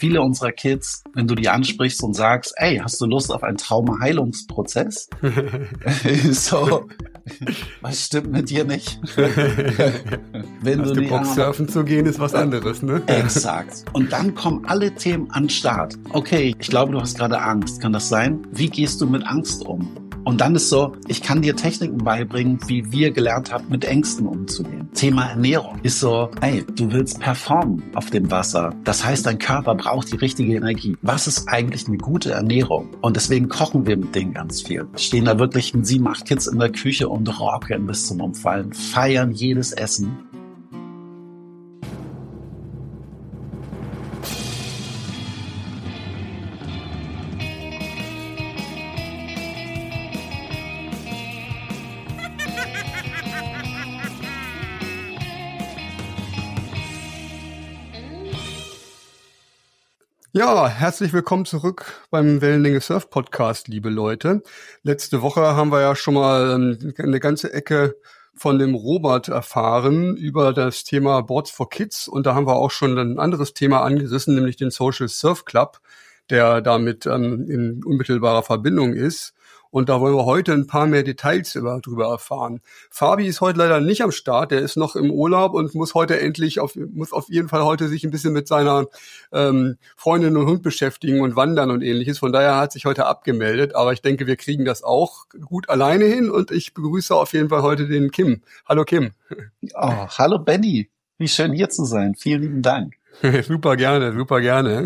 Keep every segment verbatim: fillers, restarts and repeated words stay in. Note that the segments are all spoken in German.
viele unserer Kids, wenn du die ansprichst und sagst, ey, hast du Lust auf einen Traumaheilungsprozess? So, was stimmt mit dir nicht? Wenn hast du, du Bock, surfen zu gehen, ist was anderes, ne? Exakt. Und dann kommen alle Themen an den Start. Okay, ich glaube, du hast gerade Angst. Kann das sein? Wie gehst du mit Angst um? Und dann ist so, ich kann dir Techniken beibringen, wie wir gelernt haben, mit Ängsten umzugehen. Thema Ernährung ist so, hey, du willst performen auf dem Wasser. Das heißt, dein Körper braucht die richtige Energie. Was ist eigentlich eine gute Ernährung? Und deswegen kochen wir mit denen ganz viel. Stehen da wirklich mit sieben, acht Kids in der Küche und rocken bis zum Umfallen, feiern jedes Essen. Ja, herzlich willkommen zurück beim Wellenlänge Surf Podcast, liebe Leute. Letzte Woche haben wir ja schon mal ähm, eine ganze Ecke von dem Robert erfahren über das Thema Boards for Kids, und da haben wir auch schon ein anderes Thema angerissen, nämlich den Social Surf Club, der damit ähm, in unmittelbarer Verbindung ist. Und da wollen wir heute ein paar mehr Details über, drüber erfahren. Fabi ist heute leider nicht am Start, der ist noch im Urlaub und muss heute endlich, auf, muss auf jeden Fall heute sich ein bisschen mit seiner ähm, Freundin und Hund beschäftigen und wandern und ähnliches. Von daher hat sich heute abgemeldet, aber ich denke, wir kriegen das auch gut alleine hin, und ich begrüße auf jeden Fall heute den Kim. Hallo Kim. Oh, hallo Benny, wie schön hier zu sein. Vielen lieben Dank. Super gerne, super gerne.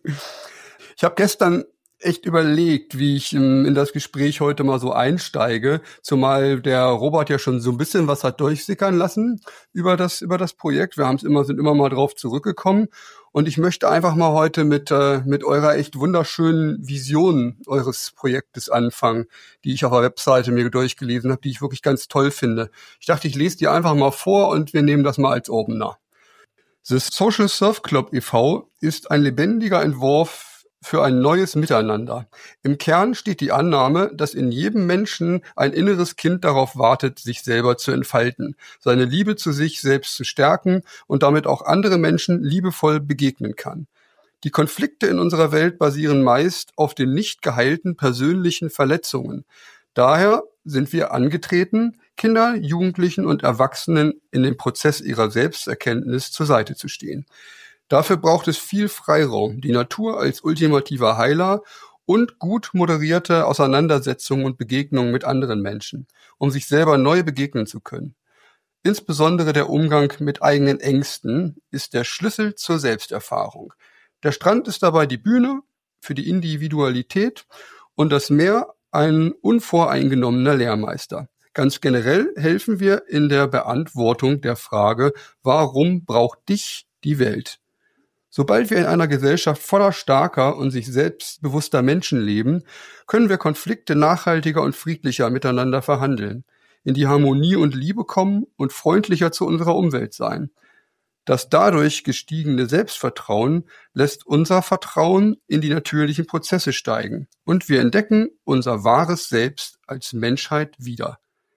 Ich habe gestern echt überlegt, wie ich in, in das Gespräch heute mal so einsteige, zumal der Robert ja schon so ein bisschen was hat durchsickern lassen über das über das Projekt. Wir haben es immer sind immer mal drauf zurückgekommen, und ich möchte einfach mal heute mit äh, mit eurer echt wunderschönen Vision eures Projektes anfangen, die ich auf der Webseite mir durchgelesen habe, die ich wirklich ganz toll finde. Ich dachte, ich lese die einfach mal vor und wir nehmen das mal als Opener. The Social Surf Club e V ist ein lebendiger Entwurf für ein neues Miteinander. Im Kern steht die Annahme, dass in jedem Menschen ein inneres Kind darauf wartet, sich selber zu entfalten, seine Liebe zu sich selbst zu stärken und damit auch andere Menschen liebevoll begegnen kann. Die Konflikte in unserer Welt basieren meist auf den nicht geheilten persönlichen Verletzungen. Daher sind wir angetreten, Kinder, Jugendlichen und Erwachsenen in dem Prozess ihrer Selbsterkenntnis zur Seite zu stehen. Dafür braucht es viel Freiraum, die Natur als ultimativer Heiler und gut moderierte Auseinandersetzungen und Begegnungen mit anderen Menschen, um sich selber neu begegnen zu können. Insbesondere der Umgang mit eigenen Ängsten ist der Schlüssel zur Selbsterfahrung. Der Strand ist dabei die Bühne für die Individualität und das Meer ein unvoreingenommener Lehrmeister. Ganz generell helfen wir in der Beantwortung der Frage, warum braucht dich die Welt? Sobald wir in einer Gesellschaft voller starker und sich selbstbewusster Menschen leben, können wir Konflikte nachhaltiger und friedlicher miteinander verhandeln, in die Harmonie und Liebe kommen und freundlicher zu unserer Umwelt sein. Das dadurch gestiegene Selbstvertrauen lässt unser Vertrauen in die natürlichen Prozesse steigen, und wir entdecken unser wahres Selbst als Menschheit wieder.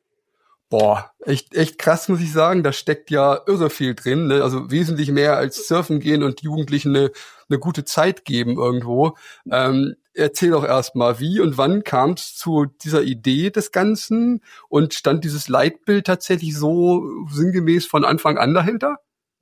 Boah, echt, echt krass, muss ich sagen. Da steckt ja irre viel drin, ne? Also wesentlich mehr als surfen gehen und Jugendlichen eine, eine gute Zeit geben irgendwo. Ähm, erzähl doch erst mal, wie und wann kam es zu dieser Idee des Ganzen, und stand dieses Leitbild tatsächlich so sinngemäß von Anfang an dahinter?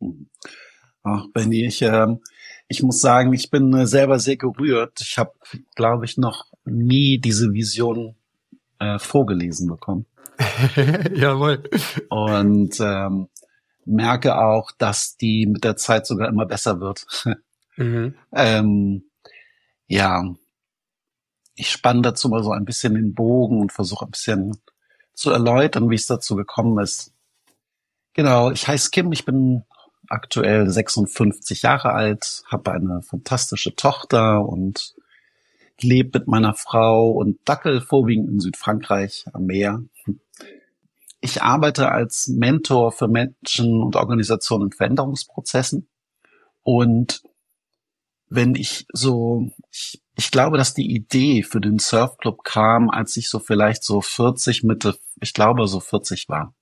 Ach, Benni, ich, ähm, ich muss sagen, ich bin äh, selber sehr gerührt. Ich habe, glaube ich, noch nie diese Vision äh, vorgelesen bekommen. Jawohl. Und ähm, merke auch, dass die mit der Zeit sogar immer besser wird. Mhm. ähm, ja, ich spanne dazu mal so ein bisschen den Bogen und versuche ein bisschen zu erläutern, wie es dazu gekommen ist. Genau, ich heiße Kim, ich bin aktuell sechsundfünfzig Jahre alt, habe eine fantastische Tochter und lebe mit meiner Frau und Dackel vorwiegend in Südfrankreich am Meer. Ich arbeite als Mentor für Menschen und Organisationen in Veränderungsprozessen. Und wenn ich so, ich, ich glaube, dass die Idee für den Surfclub kam, als ich so vielleicht so vierzig, Mitte, ich glaube so vierzig war.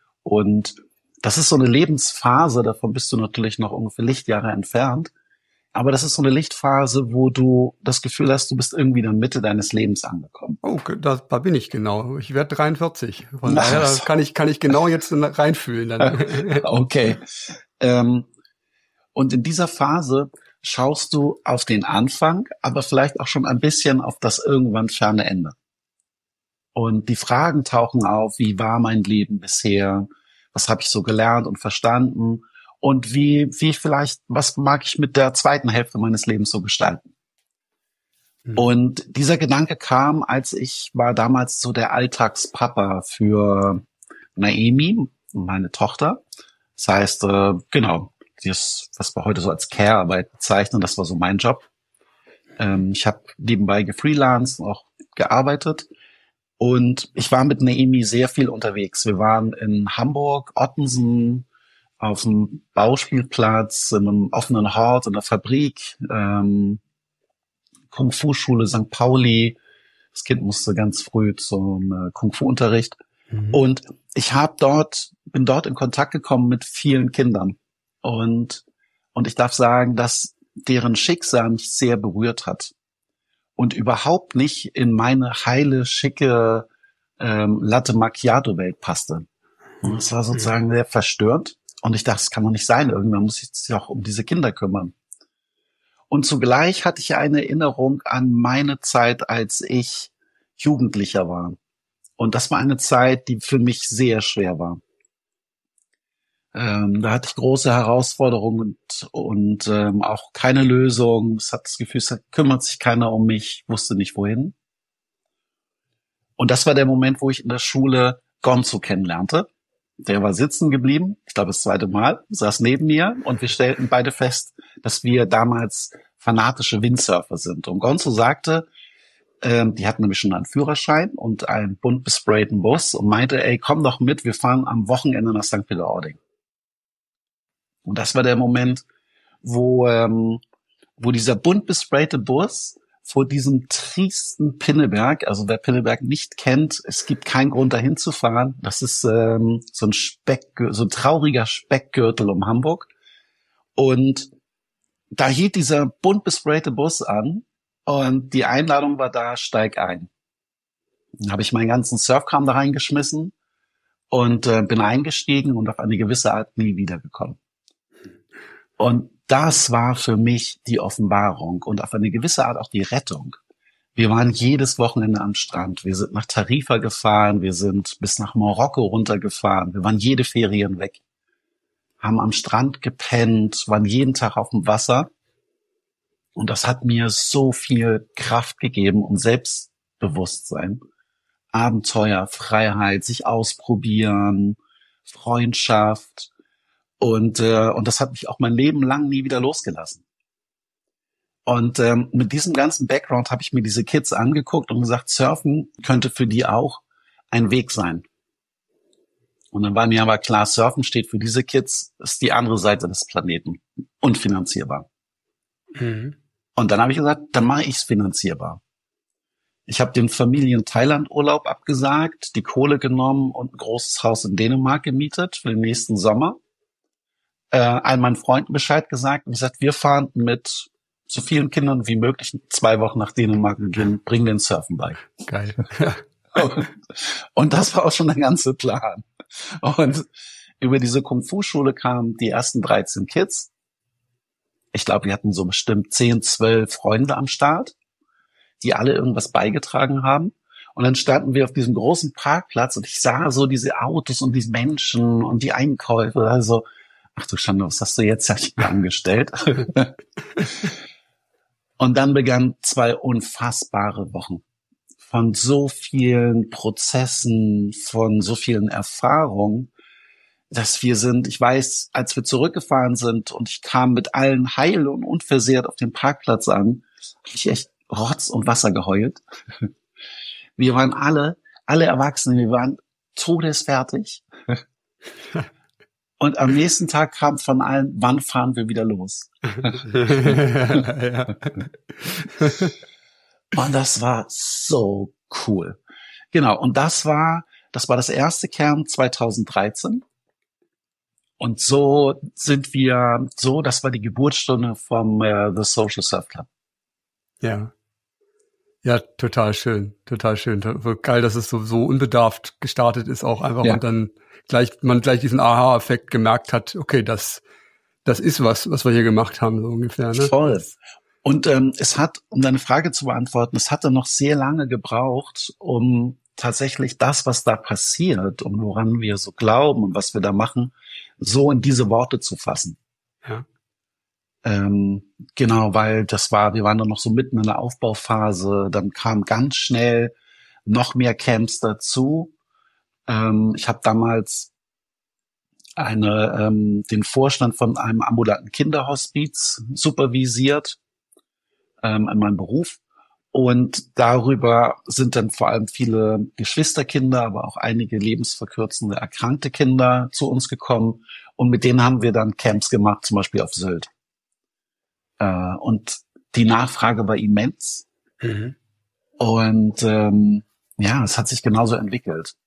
Und das ist so eine Lebensphase, davon bist du natürlich noch ungefähr Lichtjahre entfernt, aber das ist so eine Lichtphase, wo du das Gefühl hast, du bist irgendwie in der Mitte deines Lebens angekommen. Oh, da, da bin ich genau. Ich werde dreiundvierzig. Von daher da kann ich kann ich genau jetzt reinfühlen. Dann. Okay. Ähm, und in dieser Phase schaust du auf den Anfang, aber vielleicht auch schon ein bisschen auf das irgendwann ferne Ende. Und die Fragen tauchen auf, wie war mein Leben bisher? Was habe ich so gelernt und verstanden? Und wie, wie vielleicht, was mag ich mit der zweiten Hälfte meines Lebens so gestalten? Mhm. Und dieser Gedanke kam, als ich war damals so der Alltagspapa für Naomi, meine Tochter. Das heißt, äh, genau, das, was wir heute so als Care-Arbeit bezeichnen, das war so mein Job. Ähm, ich habe nebenbei gefreelanced und auch gearbeitet. Und ich war mit Naomi sehr viel unterwegs. Wir waren in Hamburg, Ottensen, auf dem Bauspielplatz, in einem offenen Hort, in der Fabrik, ähm, Kung-Fu-Schule Sankt Pauli. Das Kind musste ganz früh zum äh, Kung-Fu-Unterricht. Mhm. Und ich habe dort, bin dort in Kontakt gekommen mit vielen Kindern. Und, und ich darf sagen, dass deren Schicksal mich sehr berührt hat. Und überhaupt nicht in meine heile, schicke ähm, Latte Macchiato-Welt passte. Und es war sozusagen sehr verstörend. Und ich dachte, das kann doch nicht sein. Irgendwann muss ich sich auch um diese Kinder kümmern. Und zugleich hatte ich eine Erinnerung an meine Zeit, als ich Jugendlicher war. Und das war eine Zeit, die für mich sehr schwer war. Ähm, da hatte ich große Herausforderungen und, und ähm, auch keine Lösung. Es hat das Gefühl, es kümmert sich keiner um mich, wusste nicht wohin. Und das war der Moment, wo ich in der Schule Gonzo kennenlernte. Der war sitzen geblieben, ich glaube das zweite Mal, saß neben mir und wir stellten beide fest, dass wir damals fanatische Windsurfer sind. Und Gonzo sagte, ähm, die hatten nämlich schon einen Führerschein und einen bunt besprayten Bus und meinte, ey, komm doch mit, wir fahren am Wochenende nach Sankt Peter-Ording. Und das war der Moment, wo, ähm, wo dieser bunt besprayte Bus vor diesem triesten Pinneberg, also wer Pinneberg nicht kennt, es gibt keinen Grund dahin zu fahren. Das ist ähm, so ein Speck, so ein trauriger Speckgürtel um Hamburg. Und da hielt dieser bunt besprayte Bus an und die Einladung war da, steig ein. Dann habe ich meinen ganzen Surfkram da reingeschmissen und äh, bin eingestiegen und auf eine gewisse Art nie wiedergekommen. Und das war für mich die Offenbarung und auf eine gewisse Art auch die Rettung. Wir waren jedes Wochenende am Strand. Wir sind nach Tarifa gefahren. Wir sind bis nach Marokko runtergefahren. Wir waren jede Ferien weg. Haben am Strand gepennt, waren jeden Tag auf dem Wasser. Und das hat mir so viel Kraft gegeben und Selbstbewusstsein. Abenteuer, Freiheit, sich ausprobieren, Freundschaft. Und äh, und das hat mich auch mein Leben lang nie wieder losgelassen. Und ähm, mit diesem ganzen Background habe ich mir diese Kids angeguckt und gesagt, Surfen könnte für die auch ein Weg sein. Und dann war mir aber klar, Surfen steht für diese Kids, ist die andere Seite des Planeten, unfinanzierbar. Mhm. Und dann habe ich gesagt, dann mache ich es finanzierbar. Ich habe den Familien-Thailand-Urlaub abgesagt, die Kohle genommen und ein großes Haus in Dänemark gemietet für den nächsten Sommer. Äh, all meinen Freunden Bescheid gesagt und gesagt, wir fahren mit so vielen Kindern wie möglich zwei Wochen nach Dänemark und gehen, bringen den Surfen bei. Geil. und, und das war auch schon der ganze Plan. Und über diese Kung-Fu-Schule kamen die ersten dreizehn Kids. Ich glaube, wir hatten so bestimmt zehn, zwölf Freunde am Start, die alle irgendwas beigetragen haben. Und dann standen wir auf diesem großen Parkplatz und ich sah so diese Autos und diese Menschen und die Einkäufe. Also, ach du Schande, was hast du jetzt hier angestellt? Und dann begannen zwei unfassbare Wochen von so vielen Prozessen, von so vielen Erfahrungen, dass wir sind, ich weiß, als wir zurückgefahren sind und ich kam mit allen heil und unversehrt auf dem Parkplatz an, habe ich echt Rotz und Wasser geheult. Wir waren alle, alle Erwachsene, wir waren todesfertig. Und am nächsten Tag kam von allen, wann fahren wir wieder los? Und das war so cool. Genau, und das war, das war das erste Camp zweitausenddreizehn. Und so sind wir, so, das war die Geburtsstunde vom äh, The Social Surf Club. Ja. Ja, total schön, total schön. Geil, dass es so, so unbedarft gestartet ist auch einfach ja. Und dann gleich, man gleich diesen Aha-Effekt gemerkt hat, okay, das, das ist was, was wir hier gemacht haben, so ungefähr, ne? Voll. Und ähm, es hat, um deine Frage zu beantworten, es hat dann noch sehr lange gebraucht, um tatsächlich das, was da passiert und woran wir so glauben und was wir da machen, so in diese Worte zu fassen. Ja. Ähm, genau, weil das war, wir waren dann noch so mitten in der Aufbauphase, dann kam ganz schnell noch mehr Camps dazu. Ähm, ich habe damals eine, ähm, den Vorstand von einem ambulanten Kinderhospiz supervisiert ähm, in meinem Beruf. Und darüber sind dann vor allem viele Geschwisterkinder, aber auch einige lebensverkürzende, erkrankte Kinder zu uns gekommen. Und mit denen haben wir dann Camps gemacht, zum Beispiel auf Sylt. Äh, und die Nachfrage war immens. Mhm. Und ähm, ja, es hat sich genauso entwickelt.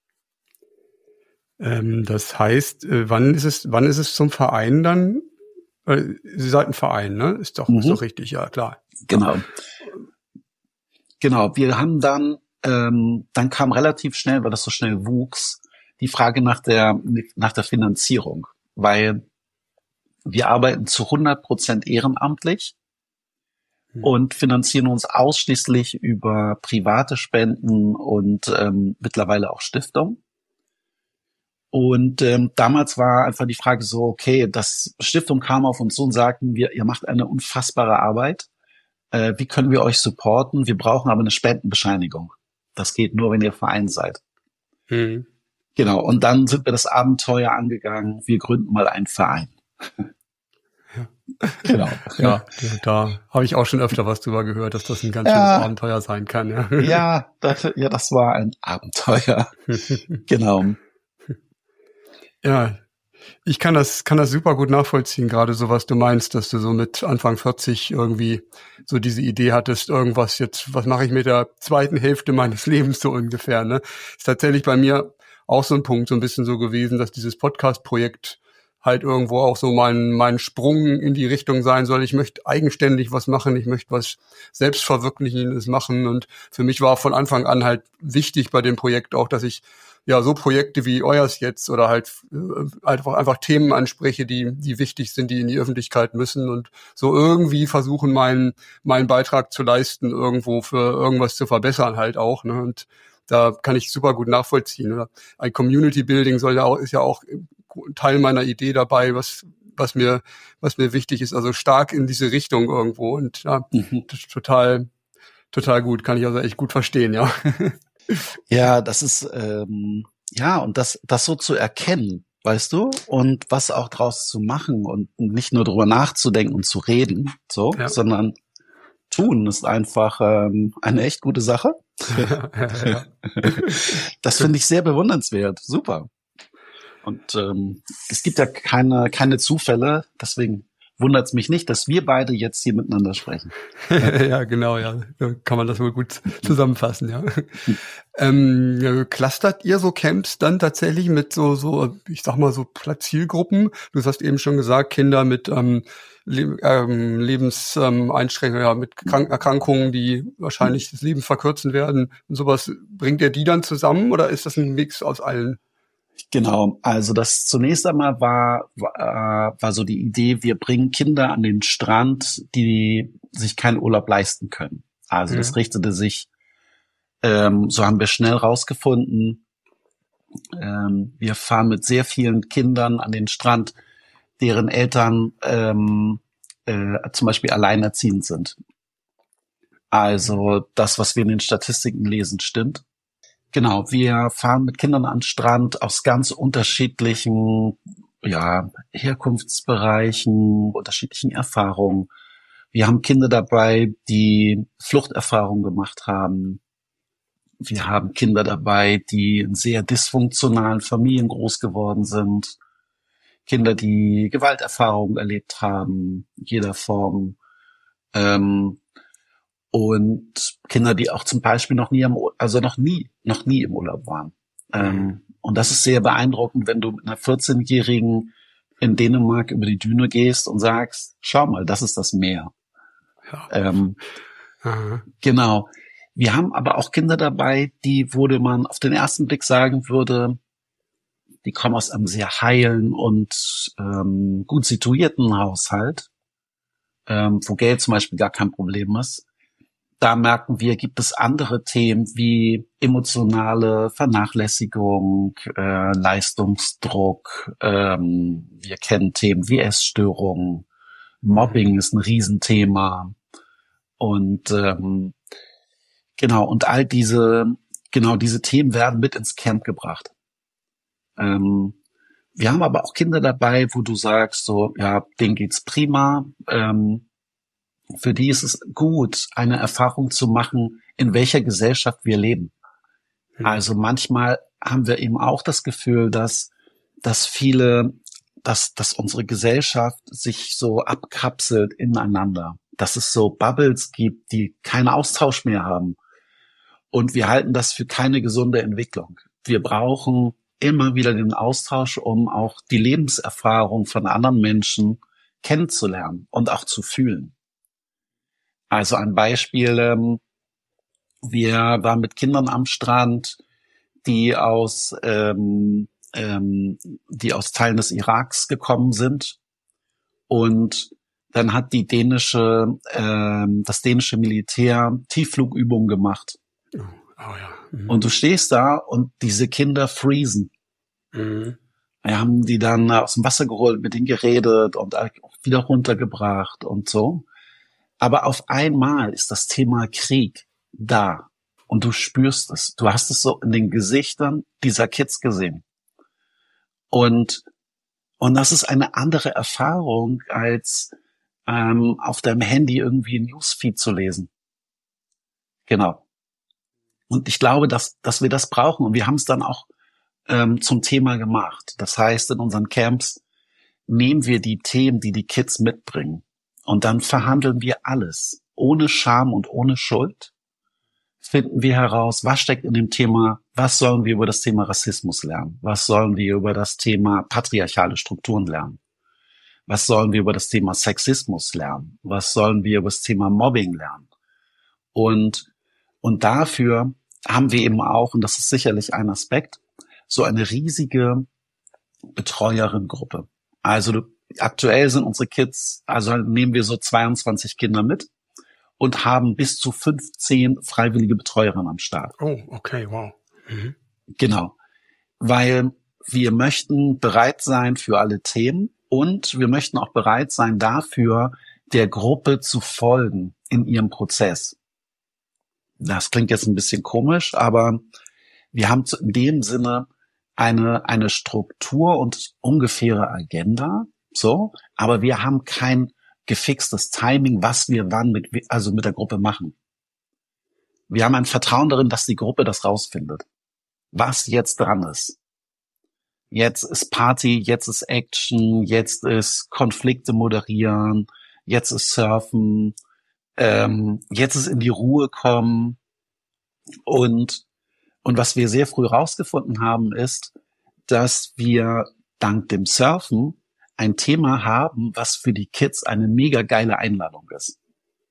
Ähm, das heißt, äh, wann ist es, wann ist es zum Verein dann? Äh, Sie seid ein Verein, ne? Ist doch, mhm. ist doch richtig, ja, klar. Genau. Genau, wir haben dann, ähm, dann kam relativ schnell, weil das so schnell wuchs, die Frage nach der, nach der Finanzierung, weil wir arbeiten zu hundert Prozent ehrenamtlich hm. und finanzieren uns ausschließlich über private Spenden und ähm, mittlerweile auch Stiftungen. Und ähm, damals war einfach die Frage so, okay, das Stiftung kam auf uns zu und sagten, wir, ihr macht eine unfassbare Arbeit. Äh, wie können wir euch supporten? Wir brauchen aber eine Spendenbescheinigung. Das geht nur, wenn ihr Verein seid. Hm. Genau. Und dann sind wir das Abenteuer angegangen. Wir gründen mal einen Verein. Ja. Genau. Ja, da habe ich auch schon öfter was drüber gehört, dass das ein ganz ja. schönes Abenteuer sein kann. Ja, ja, das, ja, das war ein Abenteuer. Genau. Ja. Ich kann das, kann das super gut nachvollziehen, gerade so, was du meinst, dass du so mit Anfang vierzig irgendwie so diese Idee hattest, irgendwas jetzt, was mache ich mit der zweiten Hälfte meines Lebens so ungefähr, ne? Ist tatsächlich bei mir auch so ein Punkt, so ein bisschen so gewesen, dass dieses Podcast-Projekt halt irgendwo auch so mein, mein Sprung in die Richtung sein soll. Ich möchte eigenständig was machen, ich möchte was Selbstverwirklichendes machen und für mich war von Anfang an halt wichtig bei dem Projekt auch, dass ich ja, so Projekte wie euers jetzt oder halt äh, einfach einfach Themen anspreche, die die wichtig sind, die in die Öffentlichkeit müssen und so irgendwie versuchen, meinen meinen Beitrag zu leisten, irgendwo für irgendwas zu verbessern halt auch, ne? Und da kann ich super gut nachvollziehen. Oder? Ein Community Building soll ja auch ist ja auch Teil meiner Idee dabei, was was mir was mir wichtig ist, also stark in diese Richtung irgendwo und ja, mhm. das ist total total gut, kann ich also echt gut verstehen, ja. Ja, das ist, ähm, ja, und das, das so zu erkennen, weißt du, und was auch draus zu machen und nicht nur drüber nachzudenken und zu reden, so, ja. sondern tun ist einfach ähm, eine echt gute Sache. Ja, ja, ja. Das finde ich sehr bewundernswert, super. Und ähm, es gibt ja keine, keine Zufälle, deswegen wundert es mich nicht, dass wir beide jetzt hier miteinander sprechen. Ja, genau, ja. Da kann man das wohl gut zusammenfassen, ja. ähm, clustert ihr so Camps dann tatsächlich mit so, so, ich sag mal so Zielgruppen? Du hast eben schon gesagt, Kinder mit ähm, Le- ähm, Lebenseinschränkungen, ja, mit Krank- Erkrankungen, die wahrscheinlich das Leben verkürzen werden und sowas. Bringt ihr die dann zusammen oder ist das ein Mix aus allen? Genau, also das zunächst einmal war, war, war so die Idee, wir bringen Kinder an den Strand, die sich keinen Urlaub leisten können. Also ja. das richtete sich, ähm, so haben wir schnell rausgefunden, ähm, wir fahren mit sehr vielen Kindern an den Strand, deren Eltern ähm, äh, zum Beispiel alleinerziehend sind. Also das, was wir in den Statistiken lesen, stimmt. Genau, wir fahren mit Kindern an den Strand aus ganz unterschiedlichen ja, Herkunftsbereichen, unterschiedlichen Erfahrungen. Wir haben Kinder dabei, die Fluchterfahrungen gemacht haben. Wir haben Kinder dabei, die in sehr dysfunktionalen Familien groß geworden sind. Kinder, die Gewalterfahrungen erlebt haben, jeder Form. Ähm, Und Kinder, die auch zum Beispiel noch nie, am, also noch nie, noch nie im Urlaub waren. Ähm, und das ist sehr beeindruckend, wenn du mit einer vierzehnjährigen in Dänemark über die Düne gehst und sagst, schau mal, das ist das Meer. Ja. Ähm, genau. Wir haben aber auch Kinder dabei, die, wo man auf den ersten Blick sagen würde, die kommen aus einem sehr heilen und ähm, gut situierten Haushalt, ähm, wo Geld zum Beispiel gar kein Problem ist. Da merken wir, gibt es andere Themen wie emotionale Vernachlässigung, äh, Leistungsdruck. Ähm, wir kennen Themen wie Essstörungen. Mobbing ist ein Riesenthema. Und ähm, genau, und all diese, genau diese Themen werden mit ins Camp gebracht. Ähm, wir haben aber auch Kinder dabei, wo du sagst, so, ja, denen geht's prima. Ähm, für die ist es gut, eine Erfahrung zu machen, in welcher Gesellschaft wir leben. Mhm. Also manchmal haben wir eben auch das Gefühl, dass, dass viele, dass, dass unsere Gesellschaft sich so abkapselt ineinander, dass es so Bubbles gibt, die keinen Austausch mehr haben. Und wir halten das für keine gesunde Entwicklung. Wir brauchen immer wieder den Austausch, um auch die Lebenserfahrung von anderen Menschen kennenzulernen und auch zu fühlen. Also ein Beispiel, ähm, wir waren mit Kindern am Strand, die aus, ähm, ähm, die aus Teilen des Iraks gekommen sind. Und dann hat die dänische, ähm, das dänische Militär Tiefflugübungen gemacht. Oh, oh ja. Mhm. Und du stehst da und diese Kinder freezen. Mhm. Wir haben die dann aus dem Wasser geholt, mit denen geredet und wieder runtergebracht und so. Aber auf einmal ist das Thema Krieg da und du spürst es. Du hast es so in den Gesichtern dieser Kids gesehen. Und, und das ist eine andere Erfahrung, als ähm, auf deinem Handy irgendwie ein Newsfeed zu lesen. Genau. Und ich glaube, dass, dass wir das brauchen. Und wir haben es dann auch ähm, zum Thema gemacht. Das heißt, in unseren Camps nehmen wir die Themen, die die Kids mitbringen. Und dann verhandeln wir alles. Ohne Scham und ohne Schuld finden wir heraus, was steckt in dem Thema, was sollen wir über das Thema Rassismus lernen? Was sollen wir über das Thema patriarchale Strukturen lernen? Was sollen wir über das Thema Sexismus lernen? Was sollen wir über das Thema Mobbing lernen? Und, und dafür haben wir eben auch, und das ist sicherlich ein Aspekt, so eine riesige Betreuerinnengruppe. Also du, aktuell sind unsere Kids, also nehmen wir so zweiundzwanzig Kinder mit und haben bis zu fünfzehn freiwillige Betreuerinnen am Start. Oh, okay, wow. Mhm. Genau, weil wir möchten bereit sein für alle Themen und wir möchten auch bereit sein dafür, der Gruppe zu folgen in ihrem Prozess. Das klingt jetzt ein bisschen komisch, aber wir haben in dem Sinne eine, eine Struktur und ungefähre Agenda, so, aber wir haben kein gefixtes Timing, was wir wann mit, also mit der Gruppe machen. Wir haben ein Vertrauen darin, dass die Gruppe das rausfindet, was jetzt dran ist. Jetzt ist Party, jetzt ist Action, jetzt ist Konflikte moderieren, jetzt ist Surfen, ähm, jetzt ist in die Ruhe kommen. Und, und was wir sehr früh rausgefunden haben, ist, dass wir dank dem Surfen ein Thema haben, was für die Kids eine mega geile Einladung ist.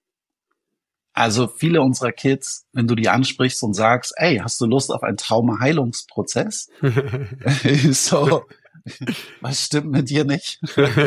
Also viele unserer Kids, wenn du die ansprichst und sagst, ey, hast du Lust auf einen Traumaheilungsprozess? So, was stimmt mit dir nicht?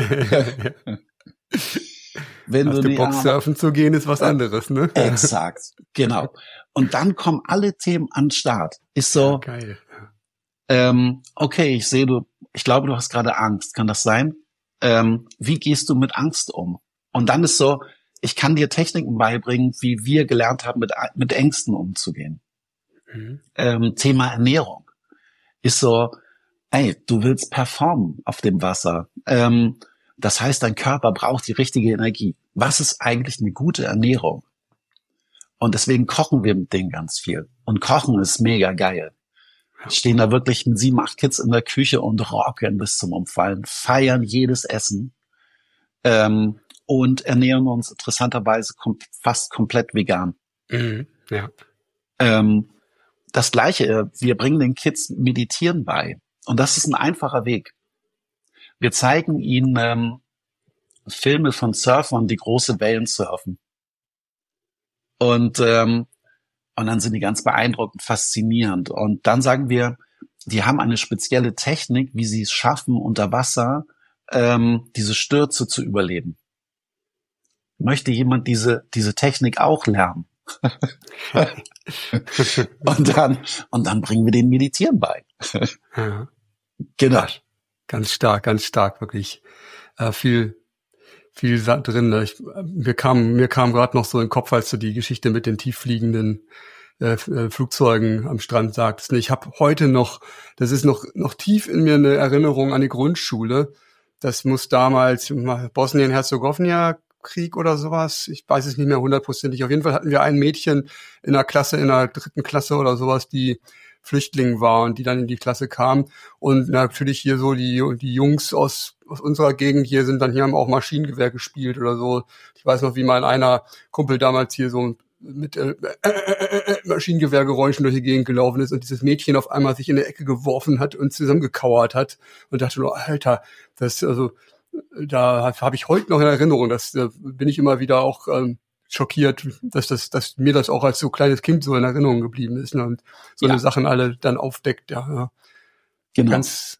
Wenn hast du, du Bock, surfen zu gehen, ist was anderes, ne? Exakt, genau. Und dann kommen alle Themen an den Start. Ist so, ja, geil. Ähm, okay, ich sehe, du, ich glaube, du hast gerade Angst. Kann das sein? Ähm, wie gehst du mit Angst um? Und dann ist so, ich kann dir Techniken beibringen, wie wir gelernt haben, mit, mit Ängsten umzugehen. Mhm. Ähm, Thema Ernährung ist so, ey, du willst performen auf dem Wasser. Ähm, das heißt, dein Körper braucht die richtige Energie. Was ist eigentlich eine gute Ernährung? Und deswegen kochen wir mit denen ganz viel. Und Kochen ist mega geil. Stehen da wirklich mit sieben, acht Kids in der Küche und rocken bis zum Umfallen, feiern jedes Essen ähm, und ernähren uns interessanterweise kom- fast komplett vegan. Mhm, ja. Ähm, das Gleiche, wir bringen den Kids Meditieren bei. Und das ist ein einfacher Weg. Wir zeigen ihnen ähm, Filme von Surfern, die große Wellen surfen. Und ähm, und dann sind die ganz beeindruckend, faszinierend. Und dann sagen wir, die haben eine spezielle Technik, wie sie es schaffen, unter Wasser ähm, diese Stürze zu überleben. Möchte jemand diese diese Technik auch lernen? und dann und dann bringen wir denen Meditieren bei. Ja. Genau. Ganz stark, ganz stark, wirklich. Äh, viel viel drin. Ich, mir kam mir kam gerade noch so in den Kopf, als du die Geschichte mit den tieffliegenden äh, Flugzeugen am Strand sagtest. Ich habe heute noch, das ist noch noch tief in mir eine Erinnerung an die Grundschule. Das muss damals Bosnien-Herzegowina Krieg oder sowas. Ich weiß es nicht mehr hundertprozentig. Auf jeden Fall hatten wir ein Mädchen in der Klasse, in der dritten Klasse oder sowas, die Flüchtling war und die dann in die Klasse kam. Und natürlich hier so die die Jungs aus aus unserer Gegend hier sind dann hier haben auch Maschinengewehr gespielt oder so. Ich weiß noch, wie mein einer Kumpel damals hier so mit äh, äh, äh, Maschinengewehrgeräuschen durch die Gegend gelaufen ist und dieses Mädchen auf einmal sich in der Ecke geworfen hat und zusammengekauert hat und dachte nur, Alter, das also da habe ich heute noch in Erinnerung, dass da bin ich immer wieder auch ähm, schockiert, dass das, dass mir das auch als so kleines Kind so in Erinnerung geblieben ist, ne? Und so ja. eine Sachen alle dann aufdeckt, ja, ja. Genau. Ganz,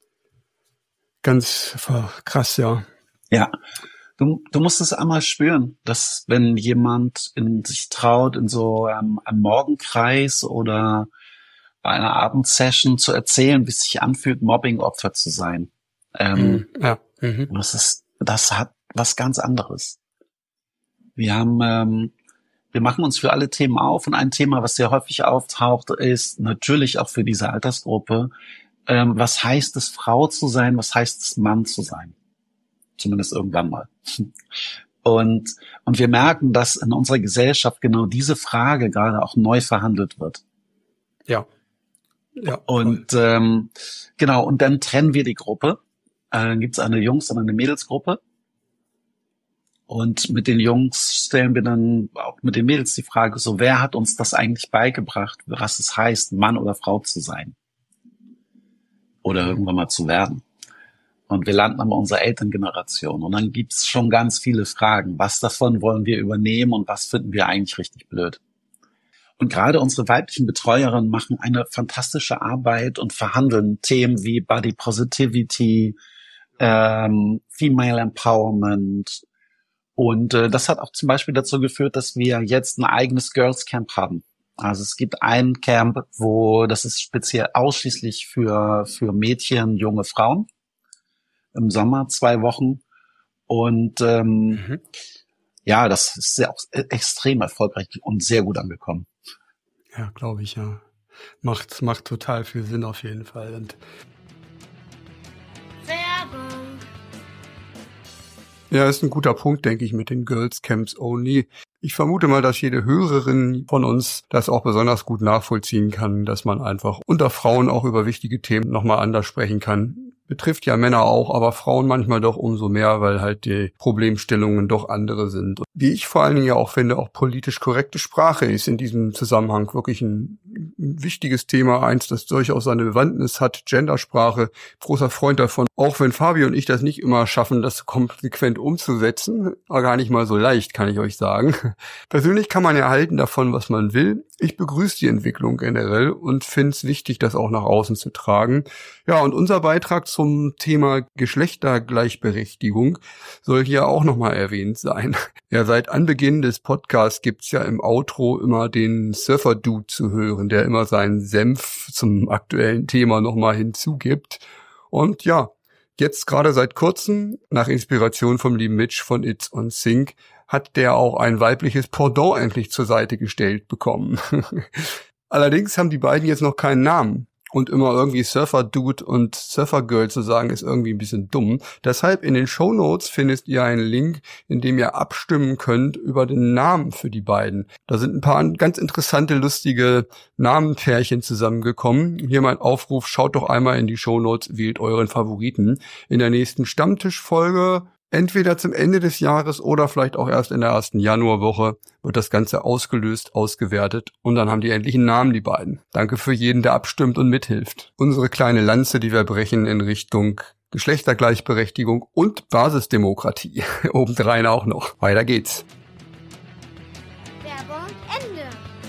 ganz krass, ja. Ja. Du, du musst es einmal spüren, dass wenn jemand in sich traut, in so ähm, einem Morgenkreis oder bei einer Abendsession zu erzählen, wie es sich anfühlt, Mobbing-Opfer zu sein. Ähm, mhm. Ja. Mhm. Das ist, das hat was ganz anderes. Wir haben, ähm, wir machen uns für alle Themen auf und ein Thema, was sehr häufig auftaucht, ist natürlich auch für diese Altersgruppe, ähm, was heißt es, Frau zu sein, was heißt es, Mann zu sein? Zumindest irgendwann mal. Und, und wir merken, dass in unserer Gesellschaft genau diese Frage gerade auch neu verhandelt wird. Ja. Ja. Und ähm, genau, und dann trennen wir die Gruppe. Äh, dann gibt's eine Jungs- und eine Mädelsgruppe. Und mit den Jungs stellen wir dann auch mit den Mädels die Frage, so, wer hat uns das eigentlich beigebracht, was es heißt, Mann oder Frau zu sein? Oder irgendwann mal zu werden. Und wir landen aber unserer Elterngeneration. Und dann gibt's schon ganz viele Fragen. Was davon wollen wir übernehmen und was finden wir eigentlich richtig blöd? Und gerade unsere weiblichen Betreuerinnen machen eine fantastische Arbeit und verhandeln Themen wie Body Positivity, ähm, Female Empowerment. Und äh, das hat auch zum Beispiel dazu geführt, dass wir jetzt ein eigenes Girls Camp haben. Also es gibt ein Camp, wo das ist speziell ausschließlich für für Mädchen, junge Frauen. Im Sommer zwei Wochen. Und ähm, mhm. ja, das ist sehr, auch extrem erfolgreich und sehr gut angekommen. Ja, glaube ich, ja. Macht, macht total viel Sinn auf jeden Fall. Und Werbung. Ja, ist ein guter Punkt, denke ich, mit den Girls Camps Only. Ich vermute mal, dass jede Hörerin von uns das auch besonders gut nachvollziehen kann, dass man einfach unter Frauen auch über wichtige Themen nochmal anders sprechen kann. Betrifft ja Männer auch, aber Frauen manchmal doch umso mehr, weil halt die Problemstellungen doch andere sind. Wie ich vor allen Dingen ja auch finde, auch politisch korrekte Sprache ist in diesem Zusammenhang wirklich ein wichtiges Thema, eins, das durchaus seine Bewandtnis hat, Gendersprache, großer Freund davon. Auch wenn Fabio und ich das nicht immer schaffen, das konsequent umzusetzen, aber gar nicht mal so leicht, kann ich euch sagen. Persönlich kann man ja halten davon, was man will. Ich begrüße die Entwicklung generell und finde es wichtig, das auch nach außen zu tragen. Ja, und unser Beitrag zum Thema Geschlechtergleichberechtigung soll hier auch nochmal erwähnt sein. Ja, seit Anbeginn des Podcasts gibt's ja im Outro immer den Surfer-Dude zu hören, der immer seinen Senf zum aktuellen Thema nochmal hinzugibt. Und ja, jetzt gerade seit kurzem, nach Inspiration vom lieben Mitch von It's on Sync, hat der auch ein weibliches Pendant endlich zur Seite gestellt bekommen. Allerdings haben die beiden jetzt noch keinen Namen. Und immer irgendwie Surfer-Dude und Surfer-Girl zu sagen, ist irgendwie ein bisschen dumm. Deshalb in den Shownotes findet ihr einen Link, in dem ihr abstimmen könnt über den Namen für die beiden. Da sind ein paar ganz interessante, lustige Namenpärchen zusammengekommen. Hier mein Aufruf, schaut doch einmal in die Shownotes, wählt euren Favoriten. In der nächsten Stammtischfolge, entweder zum Ende des Jahres oder vielleicht auch erst in der ersten Januarwoche, wird das Ganze ausgelöst, ausgewertet und dann haben die endlich einen Namen, die beiden. Danke für jeden, der abstimmt und mithilft. Unsere kleine Lanze, die wir brechen in Richtung Geschlechtergleichberechtigung und Basisdemokratie. Obendrein auch noch. Weiter geht's. Werbung Ende.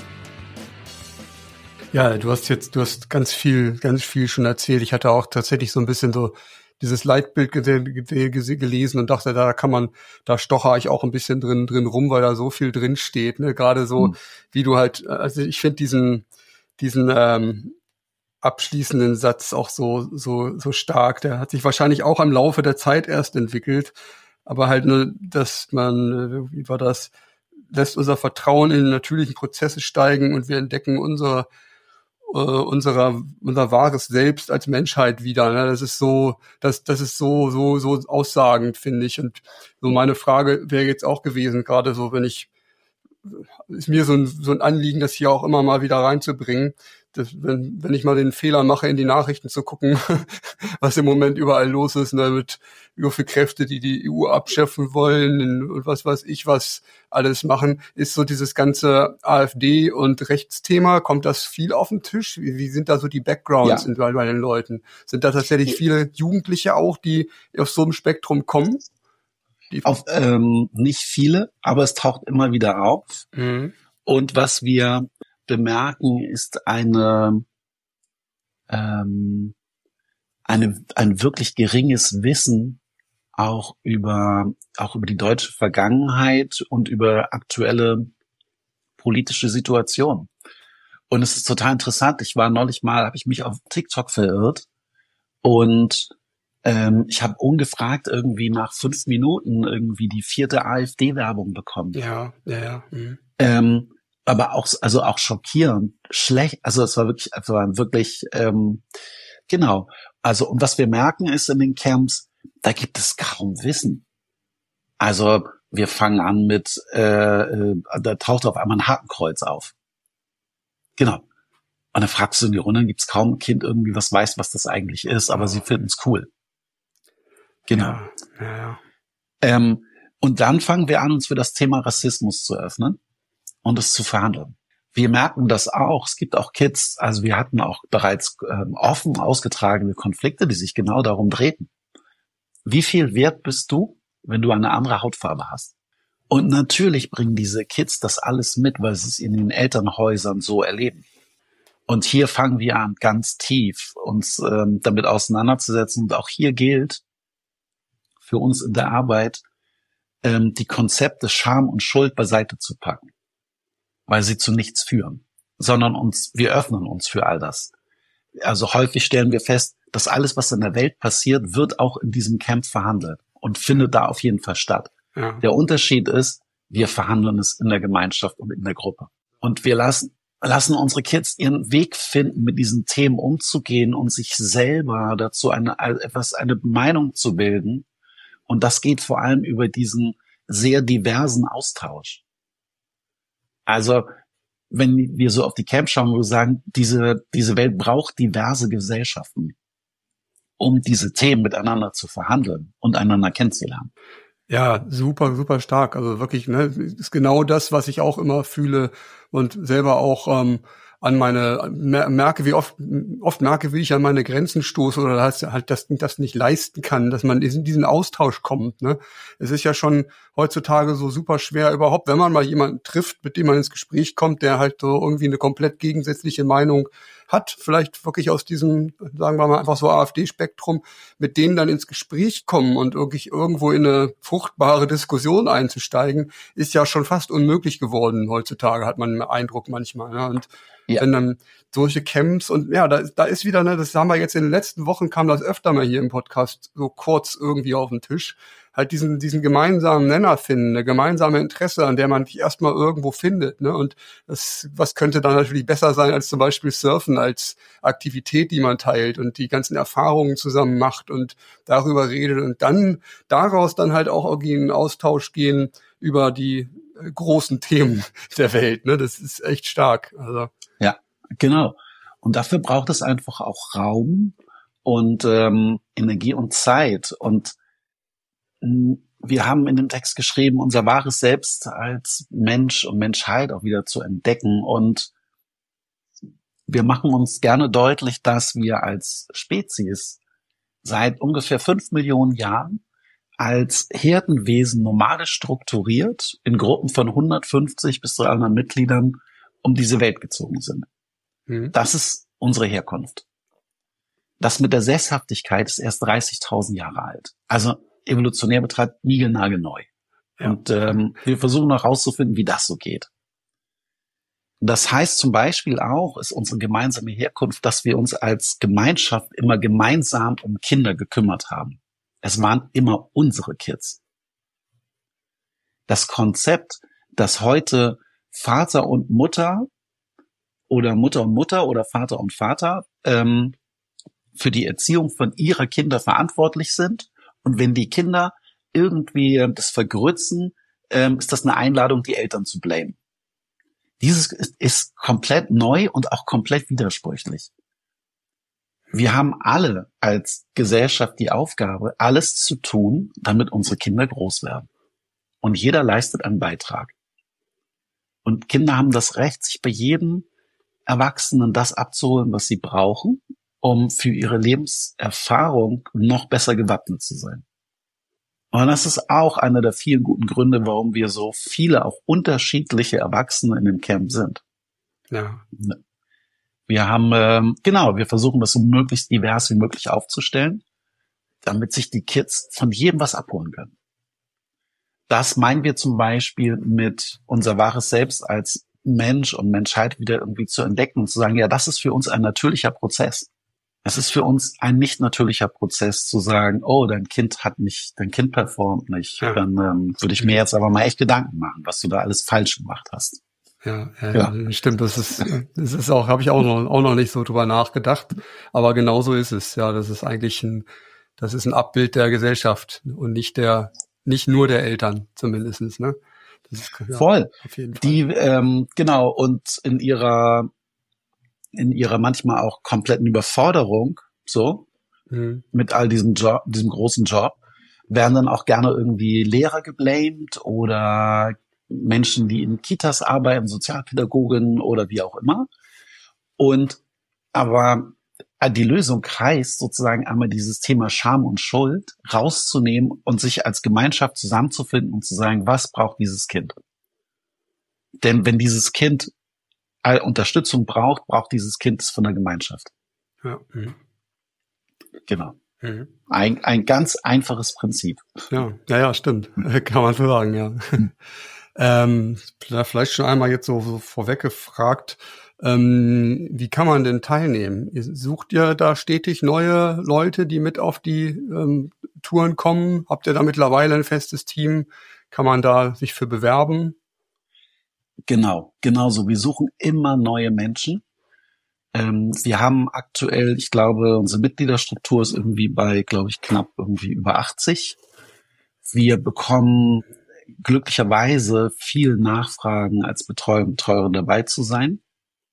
Ja, du hast jetzt, du hast ganz viel, ganz viel schon erzählt. Ich hatte auch tatsächlich so ein bisschen so dieses Leitbild gelesen und dachte, da kann man, da stocher ich auch ein bisschen drin, drin rum, weil da so viel drin steht, ne? Gerade so, hm. wie du halt, also ich finde diesen, diesen, ähm, abschließenden Satz auch so, so, so stark. Der hat sich wahrscheinlich auch im Laufe der Zeit erst entwickelt. Aber halt nur, dass man, wie war das, lässt unser Vertrauen in natürlichen Prozesse steigen und wir entdecken unser, äh, unserer, unser wahres Selbst als Menschheit wieder. Ne? Das ist so, das, das ist so, so, so aussagend, finde ich. Und so meine Frage wäre jetzt auch gewesen, gerade so, wenn ich, ist mir so ein, so ein Anliegen, das hier auch immer mal wieder reinzubringen. Das, wenn, wenn ich mal den Fehler mache, in die Nachrichten zu gucken, was im Moment überall los ist, ne, mit über für Kräfte, die die E U abschaffen wollen und was weiß ich, was alles machen, ist so dieses ganze AfD- und Rechtsthema. Kommt das viel auf den Tisch? Wie, wie sind da so die Backgrounds ja. bei, bei den Leuten? Sind da tatsächlich viele Jugendliche auch, die auf so einem Spektrum kommen? Die auf ähm, nicht viele, aber es taucht immer wieder auf. Mhm. Und was wir bemerken, ist eine, ähm, eine, ein wirklich geringes Wissen auch über, auch über die deutsche Vergangenheit und über aktuelle politische Situationen. Und es ist total interessant. Ich war neulich mal, habe ich mich auf TikTok verirrt und ähm, ich habe ungefragt irgendwie nach fünf Minuten irgendwie die vierte AfD-Werbung bekommen. Ja, ja, ja. Mhm. Ähm, aber auch, also auch schockierend, schlecht, also es war wirklich, es war wirklich, ähm, genau. Also, und was wir merken ist in den Camps, da gibt es kaum Wissen. Also, wir fangen an mit, äh, äh, da taucht auf einmal ein Hakenkreuz auf. Genau. Und dann fragst du in die Runde, gibt es kaum ein Kind irgendwie, was weiß, was das eigentlich ist, aber oh. sie finden es cool. Genau. Ja, ja, ja. Ähm, und dann fangen wir an, uns für das Thema Rassismus zu öffnen und es zu verhandeln. Wir merken das auch. Es gibt auch Kids, also wir hatten auch bereits ähm, offen ausgetragene Konflikte, die sich genau darum drehten. Wie viel wert bist du, wenn du eine andere Hautfarbe hast? Und natürlich bringen diese Kids das alles mit, weil sie es in den Elternhäusern so erleben. Und hier fangen wir an, ganz tief uns ähm, damit auseinanderzusetzen. Und auch hier gilt für uns in der Arbeit, ähm, die Konzepte Scham und Schuld beiseite zu packen, weil sie zu nichts führen, sondern uns, wir öffnen uns für all das. Also häufig stellen wir fest, dass alles, was in der Welt passiert, wird auch in diesem Camp verhandelt und findet da auf jeden Fall statt. Ja. Der Unterschied ist, wir verhandeln es in der Gemeinschaft und in der Gruppe. Und wir lassen, lassen unsere Kids ihren Weg finden, mit diesen Themen umzugehen und sich selber dazu eine, etwas, eine Meinung zu bilden. Und das geht vor allem über diesen sehr diversen Austausch. Also, wenn wir so auf die Camps schauen, wo wir sagen, diese, diese Welt braucht diverse Gesellschaften, um diese Themen miteinander zu verhandeln und einander kennenzulernen. Ja, super, super stark. Also wirklich, ne, ist genau das, was ich auch immer fühle und selber auch ähm, an meine merke, wie oft oft merke, wie ich an meine Grenzen stoße oder halt, halt das, das nicht leisten kann, dass man in diesen Austausch kommt. Ne, es ist ja schon heutzutage so super schwer überhaupt, wenn man mal jemanden trifft, mit dem man ins Gespräch kommt, der halt so irgendwie eine komplett gegensätzliche Meinung hat, vielleicht wirklich aus diesem, sagen wir mal, einfach so AfD-Spektrum, mit denen dann ins Gespräch kommen und wirklich irgendwo in eine fruchtbare Diskussion einzusteigen, ist ja schon fast unmöglich geworden heutzutage, hat man den Eindruck manchmal. Ne? Und ja. wenn dann solche Camps und ja, da, da ist wieder, ne, das haben wir jetzt in den letzten Wochen, kam das öfter mal hier im Podcast so kurz irgendwie auf den Tisch, halt diesen diesen gemeinsamen Nenner finden, eine gemeinsame Interesse, an der man sich erstmal irgendwo findet, ne? Und das, was könnte dann natürlich besser sein als zum Beispiel Surfen als Aktivität, die man teilt und die ganzen Erfahrungen zusammen macht und darüber redet und dann daraus dann halt auch irgendwie in einen Austausch gehen über die großen Themen der Welt, ne? Das ist echt stark. Also ja, genau. Und dafür braucht es einfach auch Raum und ähm, Energie und Zeit. Und wir haben in dem Text geschrieben, unser wahres Selbst als Mensch und Menschheit auch wieder zu entdecken. Und wir machen uns gerne deutlich, dass wir als Spezies seit ungefähr fünf Millionen Jahren als Herdenwesen nomadisch strukturiert in Gruppen von hundertfünfzig bis dreihundert Mitgliedern um diese Welt gezogen sind. Mhm. Das ist unsere Herkunft. Das mit der Sesshaftigkeit ist erst dreißigtausend Jahre alt. Also evolutionär betrachtet niegelnagelneu. Ja. Und ähm, wir versuchen noch herauszufinden, wie das so geht. Das heißt zum Beispiel auch, ist unsere gemeinsame Herkunft, dass wir uns als Gemeinschaft immer gemeinsam um Kinder gekümmert haben. Es waren immer unsere Kids. Das Konzept, dass heute Vater und Mutter oder Mutter und Mutter oder Vater und Vater ähm, für die Erziehung von ihrer Kinder verantwortlich sind. Und wenn die Kinder irgendwie das vergrützen, ähm, ist das eine Einladung, die Eltern zu blamen. Dieses ist, ist komplett neu und auch komplett widersprüchlich. Wir haben alle als Gesellschaft die Aufgabe, alles zu tun, damit unsere Kinder groß werden. Und jeder leistet einen Beitrag. Und Kinder haben das Recht, sich bei jedem Erwachsenen das abzuholen, was sie brauchen, um für ihre Lebenserfahrung noch besser gewappnet zu sein. Und das ist auch einer der vielen guten Gründe, warum wir so viele auch unterschiedliche Erwachsene in dem Camp sind. Ja. Wir haben, ähm, genau, wir versuchen das so möglichst divers wie möglich aufzustellen, damit sich die Kids von jedem was abholen können. Das meinen wir zum Beispiel mit unser wahres Selbst als Mensch und Menschheit wieder irgendwie zu entdecken und zu sagen, ja, das ist für uns ein natürlicher Prozess. Es ist für uns ein nicht natürlicher Prozess zu sagen, oh, dein Kind hat nicht, dein Kind performt nicht. Ja. Dann ähm, würde ich mir jetzt aber mal echt Gedanken machen, was du da alles falsch gemacht hast. Ja, ja, ja. Stimmt. Das ist, das ist auch, habe ich auch noch, auch noch nicht so drüber nachgedacht. Aber genau so ist es. Ja, das ist eigentlich ein, das ist ein Abbild der Gesellschaft und nicht der, nicht nur der Eltern zumindestens, ne? Das ist, ja, voll. Auf jeden Fall. Die, ähm, genau. Und in ihrer in ihrer manchmal auch kompletten Überforderung, so, mhm. mit all diesem Job, diesem großen Job, werden dann auch gerne irgendwie Lehrer geblamed oder Menschen, die in Kitas arbeiten, Sozialpädagogen oder wie auch immer. Und, aber die Lösung heißt sozusagen einmal dieses Thema Scham und Schuld rauszunehmen und sich als Gemeinschaft zusammenzufinden und zu sagen, was braucht dieses Kind? Denn wenn dieses Kind Unterstützung braucht, braucht dieses Kind es von der Gemeinschaft. Ja. Mhm. Genau. Mhm. Ein, ein ganz einfaches Prinzip. Ja, ja, ja, stimmt. Kann man so sagen, ja. Mhm. ähm, vielleicht schon einmal jetzt so, so vorweg gefragt, ähm, wie kann man denn teilnehmen? Ihr sucht ihr da stetig neue Leute, die mit auf die ähm, Touren kommen? Habt ihr da mittlerweile ein festes Team? Kann man da sich für bewerben? Genau, genauso. Wir suchen immer neue Menschen. Ähm, wir haben aktuell, ich glaube, unsere Mitgliederstruktur ist irgendwie bei, glaube ich, knapp irgendwie über achtzig. Wir bekommen glücklicherweise viel Nachfragen, als Betreuer und Betreuerin dabei zu sein.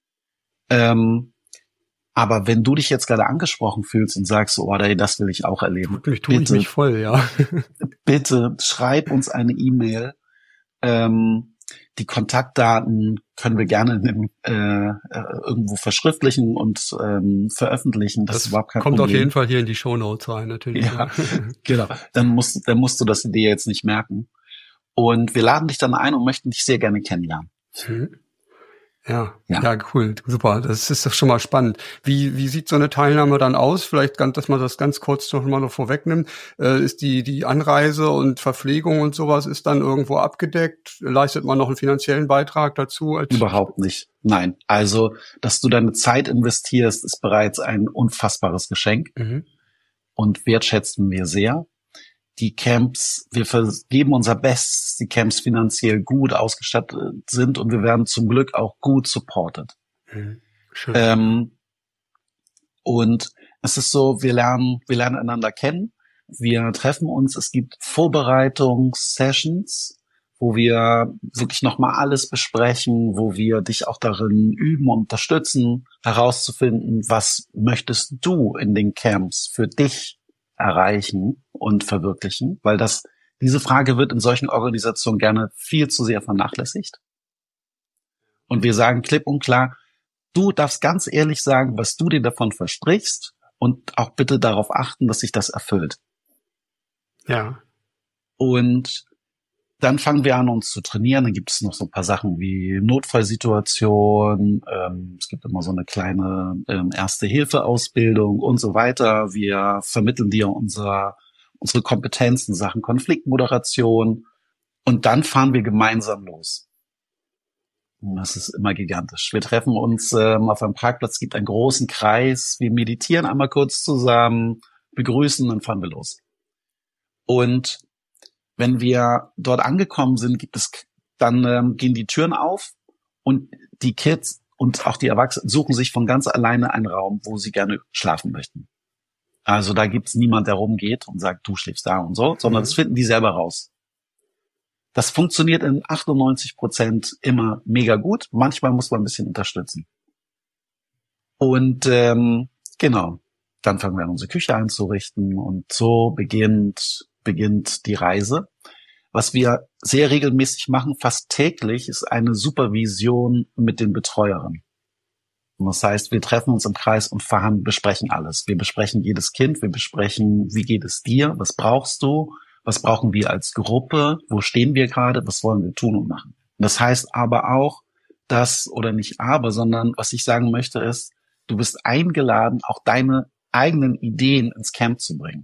Ähm, aber wenn du dich jetzt gerade angesprochen fühlst und sagst, oh, das will ich auch erleben. Ich tue ich mich voll, ja. Bitte schreib uns eine E-Mail. Ähm, Die Kontaktdaten können wir gerne in, äh, irgendwo verschriftlichen und ähm, veröffentlichen. Das, das ist überhaupt kein kommt Problem. Auf jeden Fall hier in die Shownotes rein, natürlich. Ja, genau. Dann musst, dann musst du das dir jetzt nicht merken. Und wir laden dich dann ein und möchten dich sehr gerne kennenlernen. Mhm. Ja, ja, ja, cool, super. Das ist doch schon mal spannend. Wie wie sieht so eine Teilnahme dann aus? Vielleicht, ganz, dass man das ganz kurz noch mal noch vorwegnimmt. Äh, ist die die Anreise und Verpflegung und sowas ist dann irgendwo abgedeckt? Leistet man noch einen finanziellen Beitrag dazu? Als Überhaupt nicht. Nein. Also, dass du deine Zeit investierst, ist bereits ein unfassbares Geschenk mhm. und wertschätzen wir sehr. Die Camps, wir geben unser Bestes, die Camps finanziell gut ausgestattet sind und wir werden zum Glück auch gut supported. Mhm. Schön. Ähm, und es ist so, wir lernen, wir lernen einander kennen, wir treffen uns, es gibt Vorbereitungssessions, wo wir wirklich nochmal alles besprechen, wo wir dich auch darin üben und unterstützen, herauszufinden, was möchtest du in den Camps für dich erreichen und verwirklichen, weil das diese Frage wird in solchen Organisationen gerne viel zu sehr vernachlässigt. Und wir sagen klipp und klar, du darfst ganz ehrlich sagen, was du dir davon versprichst und auch bitte darauf achten, dass sich das erfüllt. Ja. Und dann fangen wir an, uns zu trainieren. Dann gibt es noch so ein paar Sachen wie Notfallsituation. Ähm, es gibt immer so eine kleine ähm, Erste-Hilfe-Ausbildung und so weiter. Wir vermitteln dir unser, unsere Kompetenzen, Sachen Konfliktmoderation. Und dann fahren wir gemeinsam los. Und das ist immer gigantisch. Wir treffen uns ähm, auf einem Parkplatz, es gibt einen großen Kreis. Wir meditieren einmal kurz zusammen, begrüßen, dann fahren wir los. Und wenn wir dort angekommen sind, gibt es, dann ähm, gehen die Türen auf und die Kids und auch die Erwachsenen suchen sich von ganz alleine einen Raum, wo sie gerne schlafen möchten. Also da gibt's niemand, der rumgeht und sagt, du schläfst da und so, sondern das finden die selber raus. Das funktioniert in achtundneunzig Prozent immer mega gut. Manchmal muss man ein bisschen unterstützen. Und ähm, genau, dann fangen wir an, unsere Küche einzurichten und so beginnt beginnt die Reise. Was wir sehr regelmäßig machen, fast täglich, ist eine Supervision mit den Betreuerinnen. Und das heißt, wir treffen uns im Kreis und verhandeln, besprechen alles. Wir besprechen jedes Kind, wir besprechen, wie geht es dir, was brauchst du, was brauchen wir als Gruppe, wo stehen wir gerade, was wollen wir tun und machen. Und das heißt aber auch, dass, oder nicht aber, sondern was ich sagen möchte ist, du bist eingeladen, auch deine eigenen Ideen ins Camp zu bringen.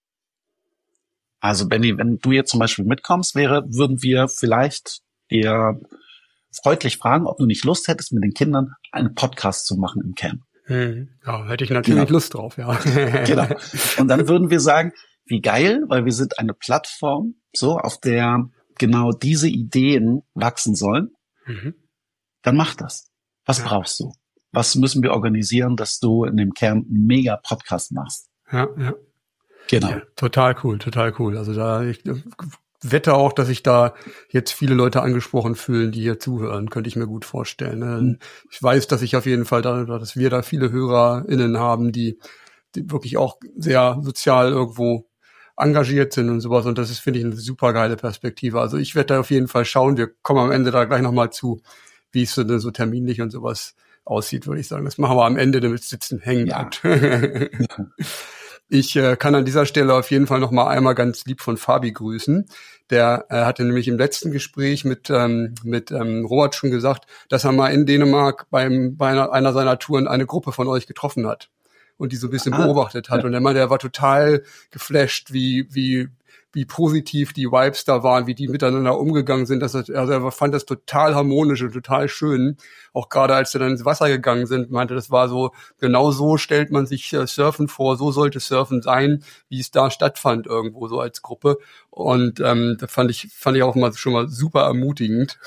Also Benny, wenn du jetzt zum Beispiel mitkommst, wäre, würden wir vielleicht dir freundlich fragen, ob du nicht Lust hättest, mit den Kindern einen Podcast zu machen im Camp. Hm. Ja, hätte ich natürlich genau. Lust drauf, ja. Genau. Und dann würden wir sagen, wie geil, weil wir sind eine Plattform, so, auf der genau diese Ideen wachsen sollen. Mhm. Dann mach das. Was ja. brauchst du? Was müssen wir organisieren, dass du in dem Camp einen mega Podcast machst? Ja, ja. Genau. Ja, total cool, total cool. Also da, ich wette auch, dass sich da jetzt viele Leute angesprochen fühlen, die hier zuhören, könnte ich mir gut vorstellen. Mhm. Ich weiß, dass ich auf jeden Fall da, dass wir da viele HörerInnen haben, die, die wirklich auch sehr sozial irgendwo engagiert sind und sowas. Und das ist, finde ich, eine super geile Perspektive. Also ich werde da auf jeden Fall schauen. Wir kommen am Ende da gleich nochmal zu, wie es so, so terminlich und sowas aussieht, würde ich sagen. Das machen wir am Ende, damit es sitzen hängen bleibt. Ja. Ich äh, kann an dieser Stelle auf jeden Fall noch mal einmal ganz lieb von Fabi grüßen. Der äh, hatte nämlich im letzten Gespräch mit ähm, mit ähm, Robert schon gesagt, dass er mal in Dänemark beim bei einer, einer seiner Touren eine Gruppe von euch getroffen hat und die so ein bisschen ah, beobachtet hat. Ja. Und er meinte, er war total geflasht, wie wie wie positiv die Vibes da waren, wie die miteinander umgegangen sind. Das, also er fand das total harmonisch und total schön. Auch gerade als sie dann ins Wasser gegangen sind, meinte, das war so, genau so stellt man sich äh, Surfen vor, so sollte Surfen sein, wie es da stattfand irgendwo so als Gruppe. Und ähm, das fand ich fand ich auch mal schon mal super ermutigend.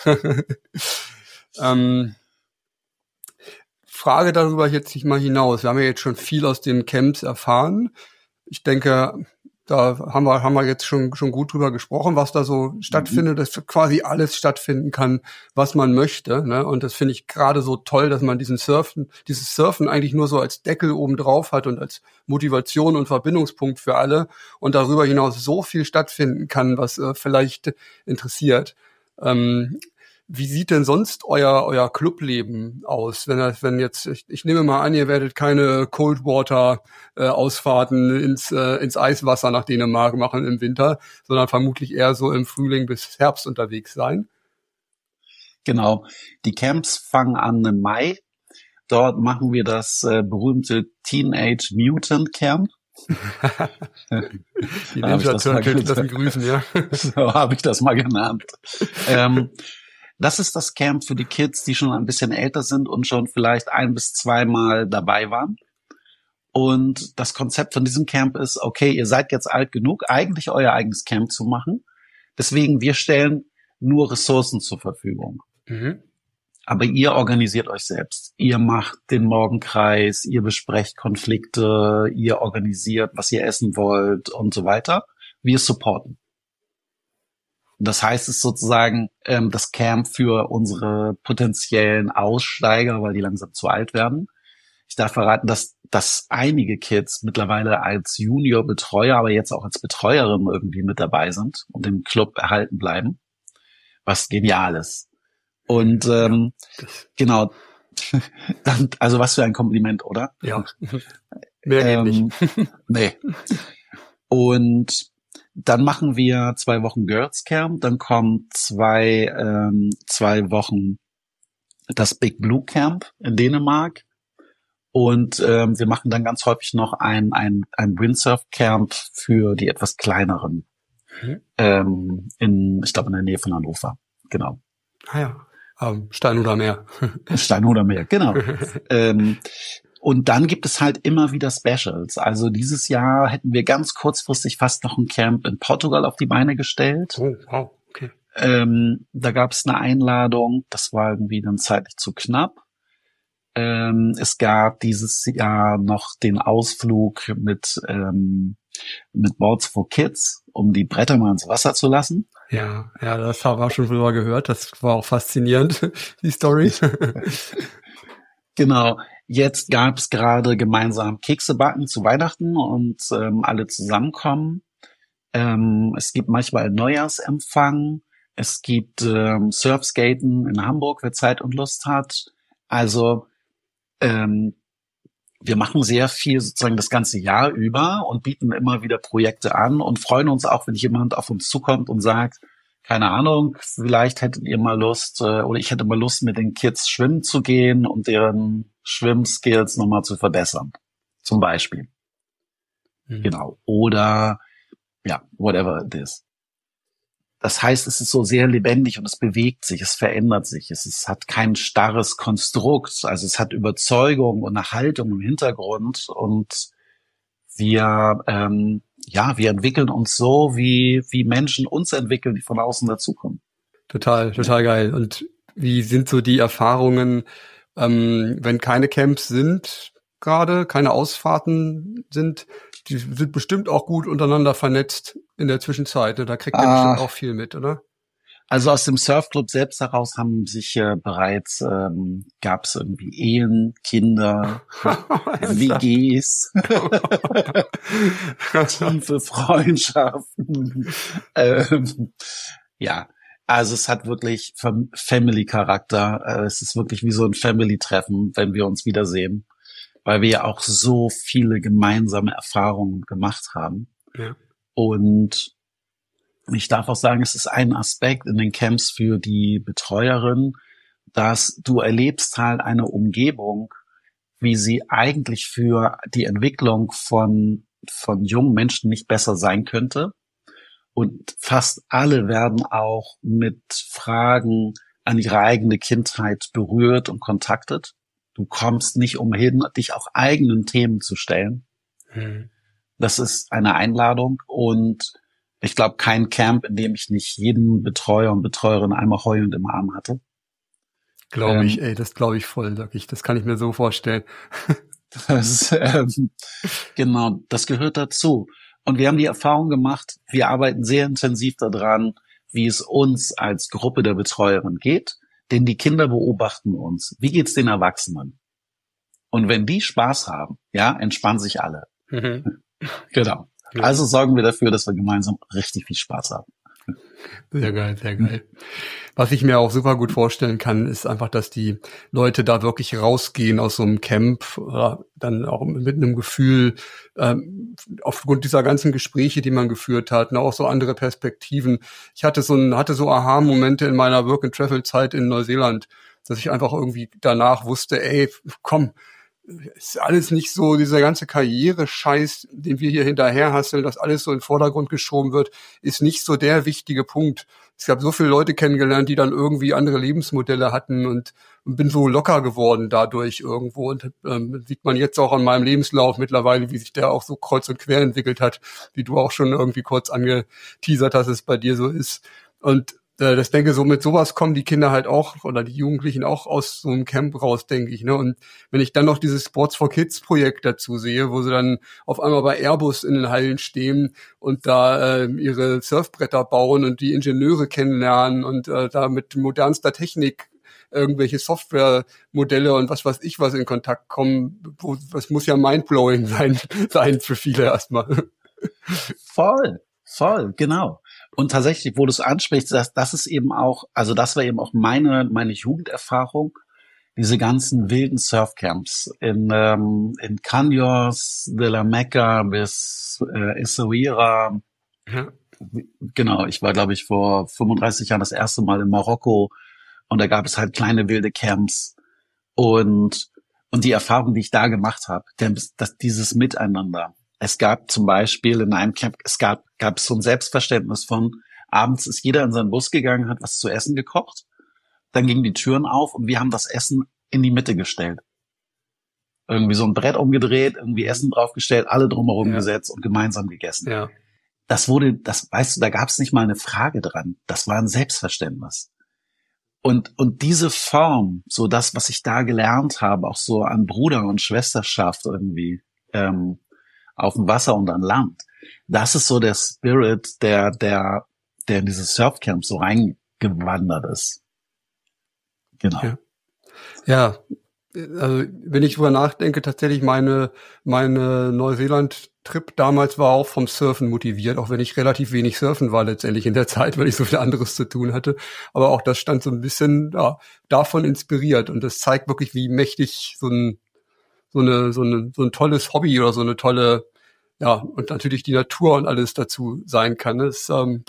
ähm, Frage darüber jetzt nicht mal hinaus. Wir haben ja jetzt schon viel aus den Camps erfahren. Ich denke, da haben wir, haben wir jetzt schon, schon gut drüber gesprochen, was da so stattfindet, dass quasi alles stattfinden kann, was man möchte, ne? Und das finde ich gerade so toll, dass man diesen Surfen, dieses Surfen eigentlich nur so als Deckel oben drauf hat und als Motivation und Verbindungspunkt für alle und darüber hinaus so viel stattfinden kann, was äh, vielleicht interessiert. Ähm, Wie sieht denn sonst euer euer Clubleben aus? Wenn wenn jetzt ich, ich nehme mal an, ihr werdet keine Coldwater äh, Ausfahrten ins äh, ins Eiswasser nach Dänemark machen im Winter, sondern vermutlich eher so im Frühling bis Herbst unterwegs sein. Genau. Die Camps fangen an im Mai. Dort machen wir das äh, berühmte Teenage Mutant Camp. Die Ninja Turtles lassen grüßen, ja. So habe ich das mal genannt. ähm, Das ist das Camp für die Kids, die schon ein bisschen älter sind und schon vielleicht ein bis zweimal dabei waren. Und das Konzept von diesem Camp ist, okay, ihr seid jetzt alt genug, eigentlich euer eigenes Camp zu machen. Deswegen, wir stellen nur Ressourcen zur Verfügung. Mhm. Aber ihr organisiert euch selbst. Ihr macht den Morgenkreis, ihr besprecht Konflikte, ihr organisiert, was ihr essen wollt und so weiter. Wir supporten. Das heißt, es ist sozusagen ähm, das Camp für unsere potenziellen Aussteiger, weil die langsam zu alt werden. Ich darf verraten, dass, dass einige Kids mittlerweile als Junior-Betreuer, aber jetzt auch als Betreuerin irgendwie mit dabei sind und im Club erhalten bleiben. Was genial ist. Und ähm, ja. genau, also was für ein Kompliment, oder? Ja. Mehr geht ähm, nicht. Nee. Und dann machen wir zwei Wochen Girls Camp, dann kommen zwei, ähm, zwei Wochen das Big Blue Camp in Dänemark. Und ähm, wir machen dann ganz häufig noch ein, ein, ein Windsurf Camp für die etwas kleineren. Mhm. Ähm, in, ich glaube, in der Nähe von Hannover. Genau. Ah ja, ähm, Steinhuder Meer. Steinhuder Meer, genau. ähm, und dann gibt es halt immer wieder Specials. Also dieses Jahr hätten wir ganz kurzfristig fast noch ein Camp in Portugal auf die Beine gestellt. Oh, wow, okay. Ähm, da gab es eine Einladung, das war irgendwie dann zeitlich zu knapp. Ähm, es gab dieses Jahr noch den Ausflug mit ähm, mit Boards for Kids, um die Bretter mal ins Wasser zu lassen. Ja, ja, das haben wir schon drüber gehört. Das war auch faszinierend, die Story. Genau. Jetzt gab es gerade gemeinsam Kekse backen zu Weihnachten und ähm, alle zusammenkommen. Ähm, es gibt manchmal einen Neujahrsempfang. Es gibt ähm, Surfskaten in Hamburg, wer Zeit und Lust hat. Also ähm, wir machen sehr viel sozusagen das ganze Jahr über und bieten immer wieder Projekte an und freuen uns auch, wenn jemand auf uns zukommt und sagt, keine Ahnung, vielleicht hättet ihr mal Lust äh, oder ich hätte mal Lust, mit den Kids schwimmen zu gehen und deren Schwimmskills nochmal zu verbessern. Zum Beispiel. Mhm. Genau. Oder ja, whatever it is. Das heißt, es ist so sehr lebendig und es bewegt sich, es verändert sich. Es, es hat kein starres Konstrukt, also es hat Überzeugung und eine Haltung im Hintergrund und wir, ähm, ja, wir entwickeln uns so, wie wie Menschen uns entwickeln, die von außen dazukommen. Total, total geil. Und wie sind so die Erfahrungen, ähm, wenn keine Camps sind gerade, keine Ausfahrten sind? Die sind bestimmt auch gut untereinander vernetzt in der Zwischenzeit. Da kriegt ihr ah, bestimmt auch viel mit, oder? Also aus dem Surfclub selbst heraus haben sich äh, bereits, ähm, gab es irgendwie Ehen, Kinder, W Gs, tiefe Freundschaften. ähm, ja, also es hat wirklich Family-Charakter. Äh, es ist wirklich wie so ein Family-Treffen, wenn wir uns wiedersehen. Weil wir ja auch so viele gemeinsame Erfahrungen gemacht haben. Ja. Und ich darf auch sagen, es ist ein Aspekt in den Camps für die Betreuerin, dass du erlebst halt eine Umgebung, wie sie eigentlich für die Entwicklung von, von jungen Menschen nicht besser sein könnte. Und fast alle werden auch mit Fragen an ihre eigene Kindheit berührt und kontaktet. Du kommst nicht umhin, dich auch eigenen Themen zu stellen. Mhm. Das ist eine Einladung und ich glaube, kein Camp, in dem ich nicht jeden Betreuer und Betreuerin einmal heulend im Arm hatte. Glaube ähm, ich, ey, das glaube ich voll, sag ich. Das kann ich mir so vorstellen. Das, ähm, genau, das gehört dazu. Und wir haben die Erfahrung gemacht, wir arbeiten sehr intensiv daran, wie es uns als Gruppe der Betreuerin geht. Denn die Kinder beobachten uns. Wie geht's den Erwachsenen? Und wenn die Spaß haben, ja, entspannen sich alle. Mhm. Genau. Ja. Also sorgen wir dafür, dass wir gemeinsam richtig viel Spaß haben. Sehr geil, sehr geil. Was ich mir auch super gut vorstellen kann, ist einfach, dass die Leute da wirklich rausgehen aus so einem Camp oder dann auch mit einem Gefühl, ähm, aufgrund dieser ganzen Gespräche, die man geführt hat, ne, auch so andere Perspektiven. Ich hatte so ein, hatte so Aha-Momente in meiner Work-and-Travel-Zeit in Neuseeland, dass ich einfach irgendwie danach wusste, ey, komm, ist alles nicht so, dieser ganze Karriere-Scheiß, den wir hier hinterher hasseln, dass alles so in den Vordergrund geschoben wird, ist nicht so der wichtige Punkt. Es gab so viele Leute kennengelernt, die dann irgendwie andere Lebensmodelle hatten und, und bin so locker geworden dadurch irgendwo. Und ähm, sieht man jetzt auch an meinem Lebenslauf mittlerweile, wie sich der auch so kreuz und quer entwickelt hat, wie du auch schon irgendwie kurz angeteasert hast, dass es bei dir so ist. Und das denke, so mit sowas kommen die Kinder halt auch oder die Jugendlichen auch aus so einem Camp raus, denke ich. Ne? Und wenn ich dann noch dieses Sports for Kids Projekt dazu sehe, wo sie dann auf einmal bei Airbus in den Hallen stehen und da äh, ihre Surfbretter bauen und die Ingenieure kennenlernen und äh, da mit modernster Technik irgendwelche Softwaremodelle und was weiß ich was in Kontakt kommen, wo, das muss ja mindblowing sein, sein für viele erstmal. Voll, voll, genau. Und tatsächlich, wo du es ansprichst, das, das ist eben auch, also das war eben auch meine, meine Jugenderfahrung. diese ganzen wilden Surfcamps in, ähm, in Caños de la Meca bis äh, Essaouira. Ja. Genau, ich war, glaube ich, vor fünfunddreißig Jahren das erste Mal in Marokko und da gab es halt kleine wilde Camps und und die Erfahrung, die ich da gemacht habe, dass dieses Miteinander. Es gab zum Beispiel in einem Camp, es gab gab es so ein Selbstverständnis von, abends ist jeder in seinen Bus gegangen, hat was zu essen gekocht, dann gingen die Türen auf und wir haben das Essen in die Mitte gestellt. Irgendwie so ein Brett umgedreht, irgendwie Essen draufgestellt, alle drumherum ja. gesetzt und gemeinsam gegessen. Ja. Das wurde, das weißt du, da gab es nicht mal eine Frage dran. Das war ein Selbstverständnis. Und und diese Form, so das, was ich da gelernt habe, auch so an Bruder- und Schwesterschaft irgendwie ähm, auf dem Wasser und an Land, das ist so der Spirit, der der der in dieses Surfcamp so reingewandert ist. Genau. Ja. ja, also wenn ich drüber nachdenke, tatsächlich meine meine Neuseeland-Trip damals war auch vom Surfen motiviert, auch wenn ich relativ wenig surfen war letztendlich in der Zeit, weil ich so viel anderes zu tun hatte. Aber auch das stand so ein bisschen ja, davon inspiriert und das zeigt wirklich, wie mächtig so ein so eine so eine so ein tolles Hobby oder so eine tolle ja und natürlich die Natur und alles dazu sein kann. Das ähm,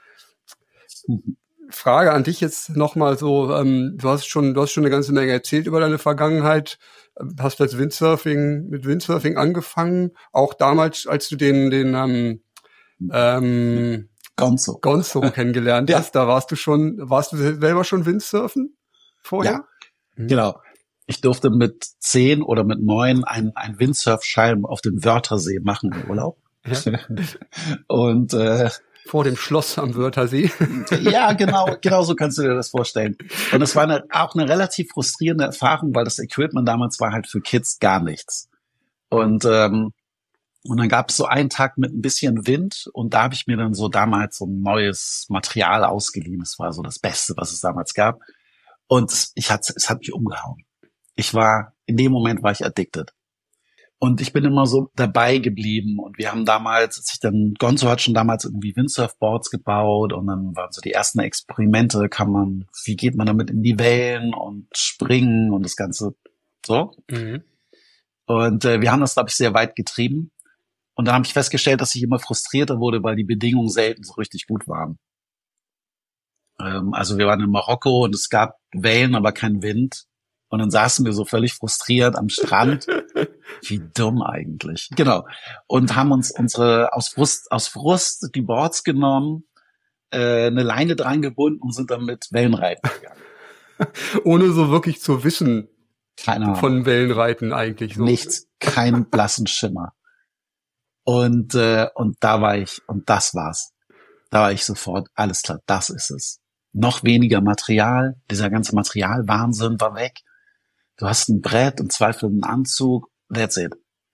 Frage an dich jetzt nochmal so, ähm, du hast schon, du hast schon eine ganze Menge erzählt über deine Vergangenheit, hast als Windsurfing, mit Windsurfing angefangen, auch damals, als du den, den, ähm, ähm, Gonzo, Gonzo kennengelernt ja. hast, da warst du schon, warst du selber schon Windsurfen vorher? Ja, mhm. Genau. Ich durfte mit zehn oder mit neun einen, einen Windsurfschein auf dem Wörthersee machen im Urlaub. Ja. Und, äh, vor dem Schloss am Wörthersee. Ja, genau, genau so kannst du dir das vorstellen. Und es war eine, auch eine relativ frustrierende Erfahrung, weil das Equipment damals war halt für Kids gar nichts. Und ähm, und dann gab es so einen Tag mit ein bisschen Wind und da habe ich mir dann so damals so ein neues Material ausgeliehen. Es war so das Beste, was es damals gab. Und ich hat, es hat mich umgehauen. Ich war, in dem Moment war ich addicted. Und ich bin immer so dabei geblieben und wir haben damals, als ich dann, Gonzo hat schon damals irgendwie Windsurfboards gebaut und dann waren so die ersten Experimente, kann man, wie geht man damit in die Wellen und springen und das Ganze so. Mhm. Und äh, wir haben das, glaube ich, sehr weit getrieben und dann habe ich festgestellt, dass ich immer frustrierter wurde, weil die Bedingungen selten so richtig gut waren. Ähm, also wir waren in Marokko und es gab Wellen, aber kein Wind. Und dann saßen wir so völlig frustriert am Strand. Wie dumm eigentlich. Genau. Und haben uns unsere, aus Frust, aus Frust die Boards genommen, äh, eine Leine dran gebunden und sind dann mit Wellenreiten gegangen. Ohne so wirklich zu wissen Keine von Wellenreiten eigentlich. So. Nichts, keinen blassen Schimmer. Und, äh, und da war ich, und das war's. Da war ich sofort, alles klar, das ist es. Noch weniger Material, dieser ganze Materialwahnsinn war weg. Du hast ein Brett, im Zweifel einen Anzug, that's it.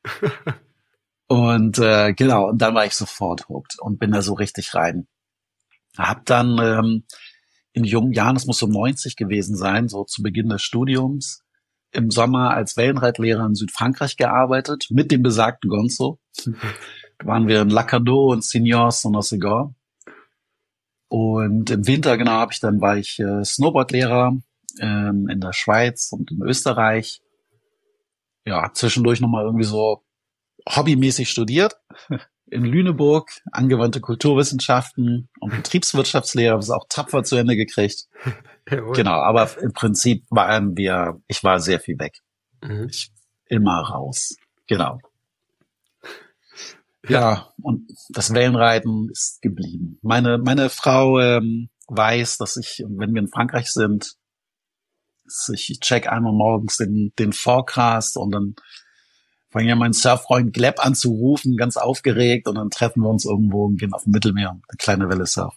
Und äh, genau, und dann war ich sofort hooked und bin da so richtig rein. Hab dann ähm, in jungen Jahren, das muss so neunzig gewesen sein, so zu Beginn des Studiums, im Sommer als Wellenreitlehrer in Südfrankreich gearbeitet, mit dem besagten Gonzo. Da waren wir in Lacado und Signos und Ossegor. Und im Winter, genau, habe ich dann, war ich äh, Snowboardlehrer ähm, in der Schweiz und in Österreich. Ja, zwischendurch nochmal irgendwie so hobbymäßig studiert. In Lüneburg, angewandte Kulturwissenschaften und Betriebswirtschaftslehre, das auch tapfer zu Ende gekriegt. Jawohl. Genau, aber im Prinzip waren wir, ich war sehr viel weg. Mhm. Ich immer raus. Genau. Ja, ja, und das Wellenreiten ist geblieben. Meine meine Frau ähm, weiß, dass ich, wenn wir in Frankreich sind, ich check einmal morgens den den Forecast und dann fange ja meinen Surffreund Gleb an zu rufen, ganz aufgeregt, und dann treffen wir uns irgendwo und gehen auf dem Mittelmeer eine kleine Welle surfen.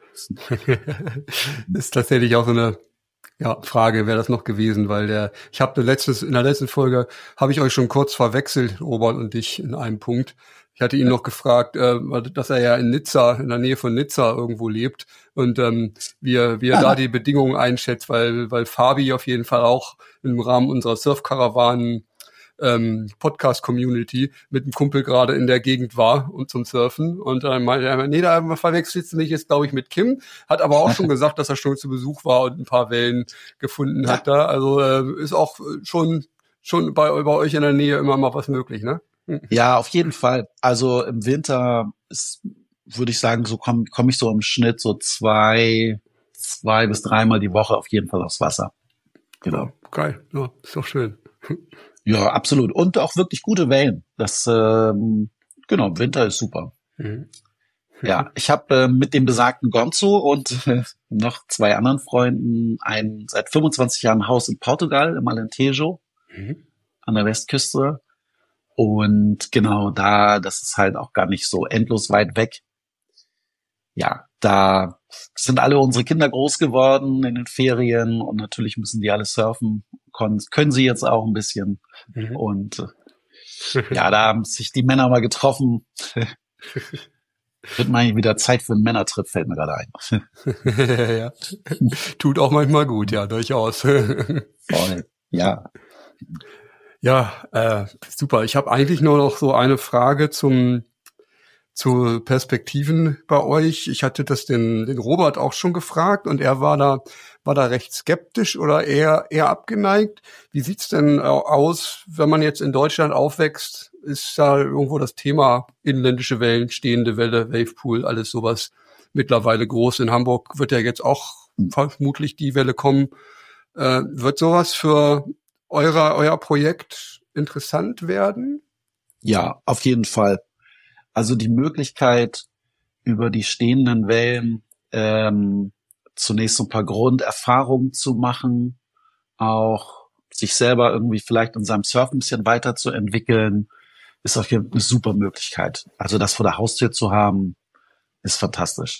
Das ist tatsächlich auch so eine ja, Frage, wäre das noch gewesen, weil der, ich habe letztes in der letzten Folge habe ich euch schon kurz verwechselt, Robert und dich, in einem Punkt. Ich hatte ihn noch gefragt, äh, dass er ja in Nizza, in der Nähe von Nizza irgendwo lebt und ähm, wie er, wie er da die Bedingungen einschätzt, weil weil Fabi auf jeden Fall auch im Rahmen unserer Surfkarawanen ähm, Podcast-Community mit einem Kumpel gerade in der Gegend war und zum Surfen. Und dann meinte er, nee, da verwechselst du mich jetzt, glaube ich, mit Kim. Hat aber auch schon gesagt, dass er schon zu Besuch war und ein paar Wellen gefunden ja. hat da. Also äh, ist auch schon schon bei, bei euch in der Nähe immer mal was möglich, ne? Ja, auf jeden Fall. Also im Winter ist, würde ich sagen, so komme komm ich so im Schnitt so zwei, zwei bis dreimal die Woche auf jeden Fall aufs Wasser. Genau. Ja, geil, ja, ist doch schön. Ja, absolut. Und auch wirklich gute Wellen. Das, ähm, genau, Winter ist super. Mhm. Ja, ich habe äh, mit dem besagten Gonzo und äh, noch zwei anderen Freunden ein seit fünfundzwanzig Jahren Haus in Portugal, im Alentejo, mhm. an der Westküste. Und genau da, das ist halt auch gar nicht so endlos weit weg. Ja, da sind alle unsere Kinder groß geworden in den Ferien und natürlich müssen die alle surfen. Können, können sie jetzt auch ein bisschen. Mhm. Und ja, da haben sich die Männer mal getroffen. Wird mal wieder Zeit für einen Männertrip, fällt mir gerade ein. Ja. Tut auch manchmal gut, ja, durchaus. Voll, ja. Ja, äh, super. Ich habe eigentlich nur noch so eine Frage zum zu Perspektiven bei euch. Ich hatte das den den Robert auch schon gefragt und er war da war da recht skeptisch oder eher eher abgeneigt. Wie sieht's denn aus, wenn man jetzt in Deutschland aufwächst? Ist da irgendwo das Thema inländische Wellen, stehende Welle, Wavepool, alles sowas mittlerweile groß? In Hamburg wird ja jetzt auch vermutlich die Welle kommen. Äh, wird sowas für euer, euer Projekt interessant werden? Ja, auf jeden Fall. Also die Möglichkeit, über die stehenden Wellen ähm, zunächst so ein paar Grunderfahrungen zu machen, auch sich selber irgendwie vielleicht in seinem Surfen ein bisschen weiterzuentwickeln, ist auf jeden Fall eine super Möglichkeit. Also das vor der Haustür zu haben, ist fantastisch.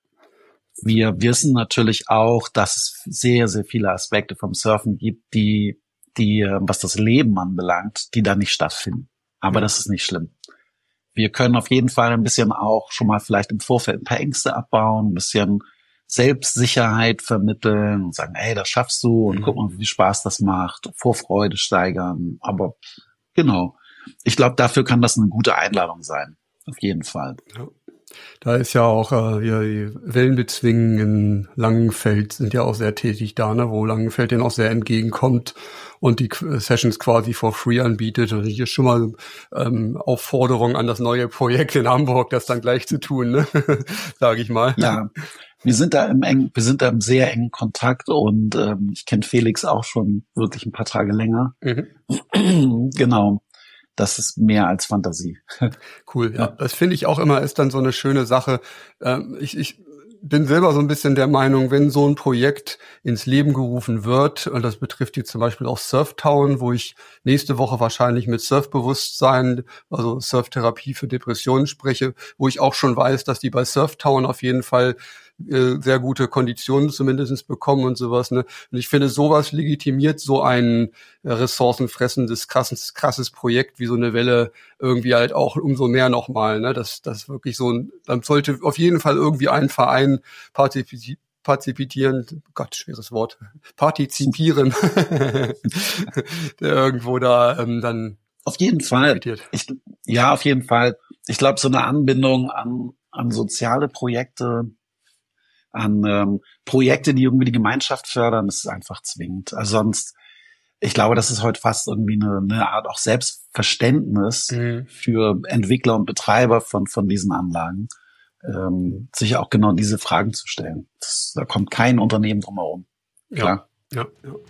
Wir wissen natürlich auch, dass es sehr, sehr viele Aspekte vom Surfen gibt, die, die, was das Leben anbelangt, die da nicht stattfinden. Aber das ist nicht schlimm. Wir können auf jeden Fall ein bisschen auch schon mal vielleicht im Vorfeld ein paar Ängste abbauen, ein bisschen Selbstsicherheit vermitteln und sagen, ey, das schaffst du und mhm. guck mal, wie viel Spaß das macht, Vorfreude steigern. Aber genau, ich glaube, dafür kann das eine gute Einladung sein. Auf jeden Fall. Ja. Da ist ja auch, äh, ja, die Wellenbezwingen in Langenfeld sind ja auch sehr tätig da, ne, wo Langenfeld denen auch sehr entgegenkommt und die Sessions quasi for free anbietet. Und hier ist schon mal ähm, Aufforderung an das neue Projekt in Hamburg, das dann gleich zu tun, ne, sage ich mal. Ja, wir sind da im engen, wir sind da im sehr engen Kontakt und ähm, ich kenne Felix auch schon wirklich ein paar Tage länger. Mhm. Genau. Das ist mehr als Fantasie. Cool, ja. Das finde ich auch immer, ist dann so eine schöne Sache. Ähm, ich, ich bin selber so ein bisschen der Meinung, wenn so ein Projekt ins Leben gerufen wird, und das betrifft jetzt zum Beispiel auch Surftown, wo ich nächste Woche wahrscheinlich mit Surfbewusstsein, also Surftherapie für Depressionen spreche, wo ich auch schon weiß, dass die bei Surftown auf jeden Fall äh, sehr gute Konditionen zumindest bekommen und sowas, ne? Und ich finde, sowas legitimiert so ein äh, ressourcenfressendes, krasses, krasses Projekt wie so eine Welle irgendwie halt auch umso mehr nochmal, ne? Das, das wirklich so ein, dann sollte auf jeden Fall irgendwie ein Verein partizipieren, partizipieren, Gott, schweres Wort, partizipieren, der irgendwo da ähm, dann auf jeden Fall. Ich, ja, auf jeden Fall. Ich glaube, so eine Anbindung an, an soziale Projekte, an ähm, Projekte, die irgendwie die Gemeinschaft fördern, das ist einfach zwingend. Also sonst, ich glaube, das ist heute fast irgendwie eine, eine Art auch Selbstverständnis mhm. für Entwickler und Betreiber von von diesen Anlagen, ähm, sich auch genau diese Fragen zu stellen. Das, da kommt kein Unternehmen drum herum. Klar. Ja, ja, ja.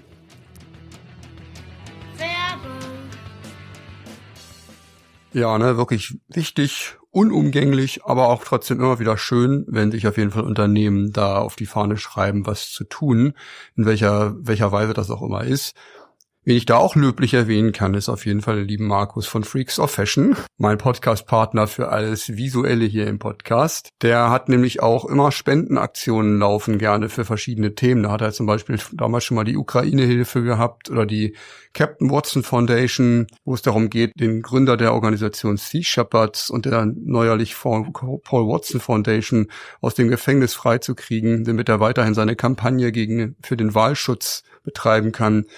Ja, ne, wirklich wichtig, unumgänglich, aber auch trotzdem immer wieder schön, wenn sich auf jeden Fall Unternehmen da auf die Fahne schreiben, was zu tun, in welcher welcher Weise das auch immer ist. Wen ich da auch löblich erwähnen kann, ist auf jeden Fall der liebe Markus von Freaks of Fashion, mein Podcast-Partner für alles Visuelle hier im Podcast. Der hat nämlich auch immer Spendenaktionen laufen, gerne für verschiedene Themen. Da hat er zum Beispiel damals schon mal die Ukraine-Hilfe gehabt oder die Captain Watson Foundation, wo es darum geht, den Gründer der Organisation Sea Shepherds und der neuerlich von Paul Watson Foundation aus dem Gefängnis freizukriegen, damit er weiterhin seine Kampagne gegen für den Walschutz betreiben kann.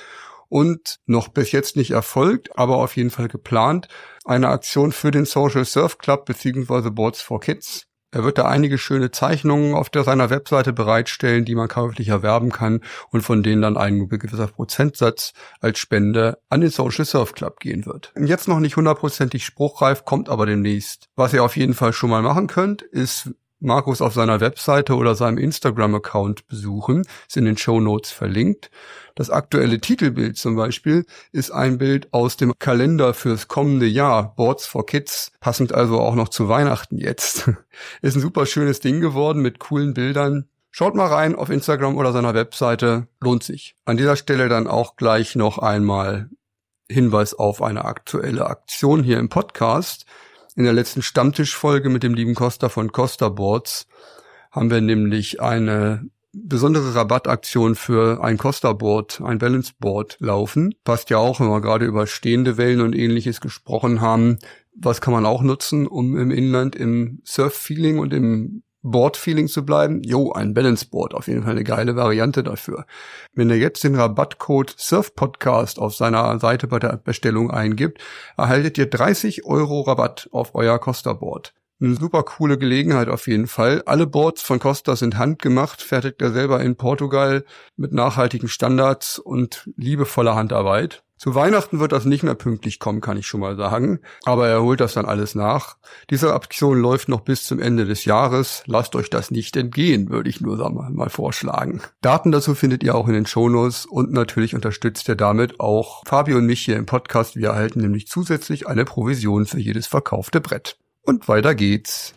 und noch bis jetzt nicht erfolgt, aber auf jeden Fall geplant, eine Aktion für den Social Surf Club bzw. Boards for Kids. Er wird da einige schöne Zeichnungen auf der, seiner Webseite bereitstellen, die man käuflich erwerben kann und von denen dann ein gewisser Prozentsatz als Spende an den Social Surf Club gehen wird. Jetzt noch nicht hundertprozentig spruchreif, kommt aber demnächst. Was ihr auf jeden Fall schon mal machen könnt, ist Markus auf seiner Webseite oder seinem Instagram-Account besuchen, ist in den Shownotes verlinkt. Das aktuelle Titelbild zum Beispiel ist ein Bild aus dem Kalender fürs kommende Jahr, Boards for Kids, passend also auch noch zu Weihnachten jetzt. Ist ein super schönes Ding geworden mit coolen Bildern. Schaut mal rein auf Instagram oder seiner Webseite, lohnt sich. An dieser Stelle dann auch gleich noch einmal Hinweis auf eine aktuelle Aktion hier im Podcast. In der letzten Stammtischfolge mit dem lieben Costa von Costa Boards haben wir nämlich eine besondere Rabattaktion für ein Costa Board, ein Balance Board laufen. Passt ja auch, wenn wir gerade über stehende Wellen und Ähnliches gesprochen haben. Was kann man auch nutzen, um im Inland im Surf-Feeling und im Board-Feeling zu bleiben? Jo, ein Balance Board, auf jeden Fall eine geile Variante dafür. Wenn ihr jetzt den Rabattcode SurfPodcast auf seiner Seite bei der Bestellung eingibt, erhaltet ihr dreißig Euro Rabatt auf euer Costa Board. Eine super coole Gelegenheit auf jeden Fall. Alle Boards von Costa sind handgemacht, fertigt er selber in Portugal mit nachhaltigen Standards und liebevoller Handarbeit. Zu Weihnachten wird das nicht mehr pünktlich kommen, kann ich schon mal sagen. Aber er holt das dann alles nach. Diese Aktion läuft noch bis zum Ende des Jahres. Lasst euch das nicht entgehen, würde ich nur mal vorschlagen. Daten dazu findet ihr auch in den Shownotes und natürlich unterstützt ihr damit auch Fabio und mich hier im Podcast. Wir erhalten nämlich zusätzlich eine Provision für jedes verkaufte Brett. Und weiter geht's.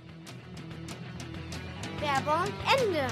Werbung Ende.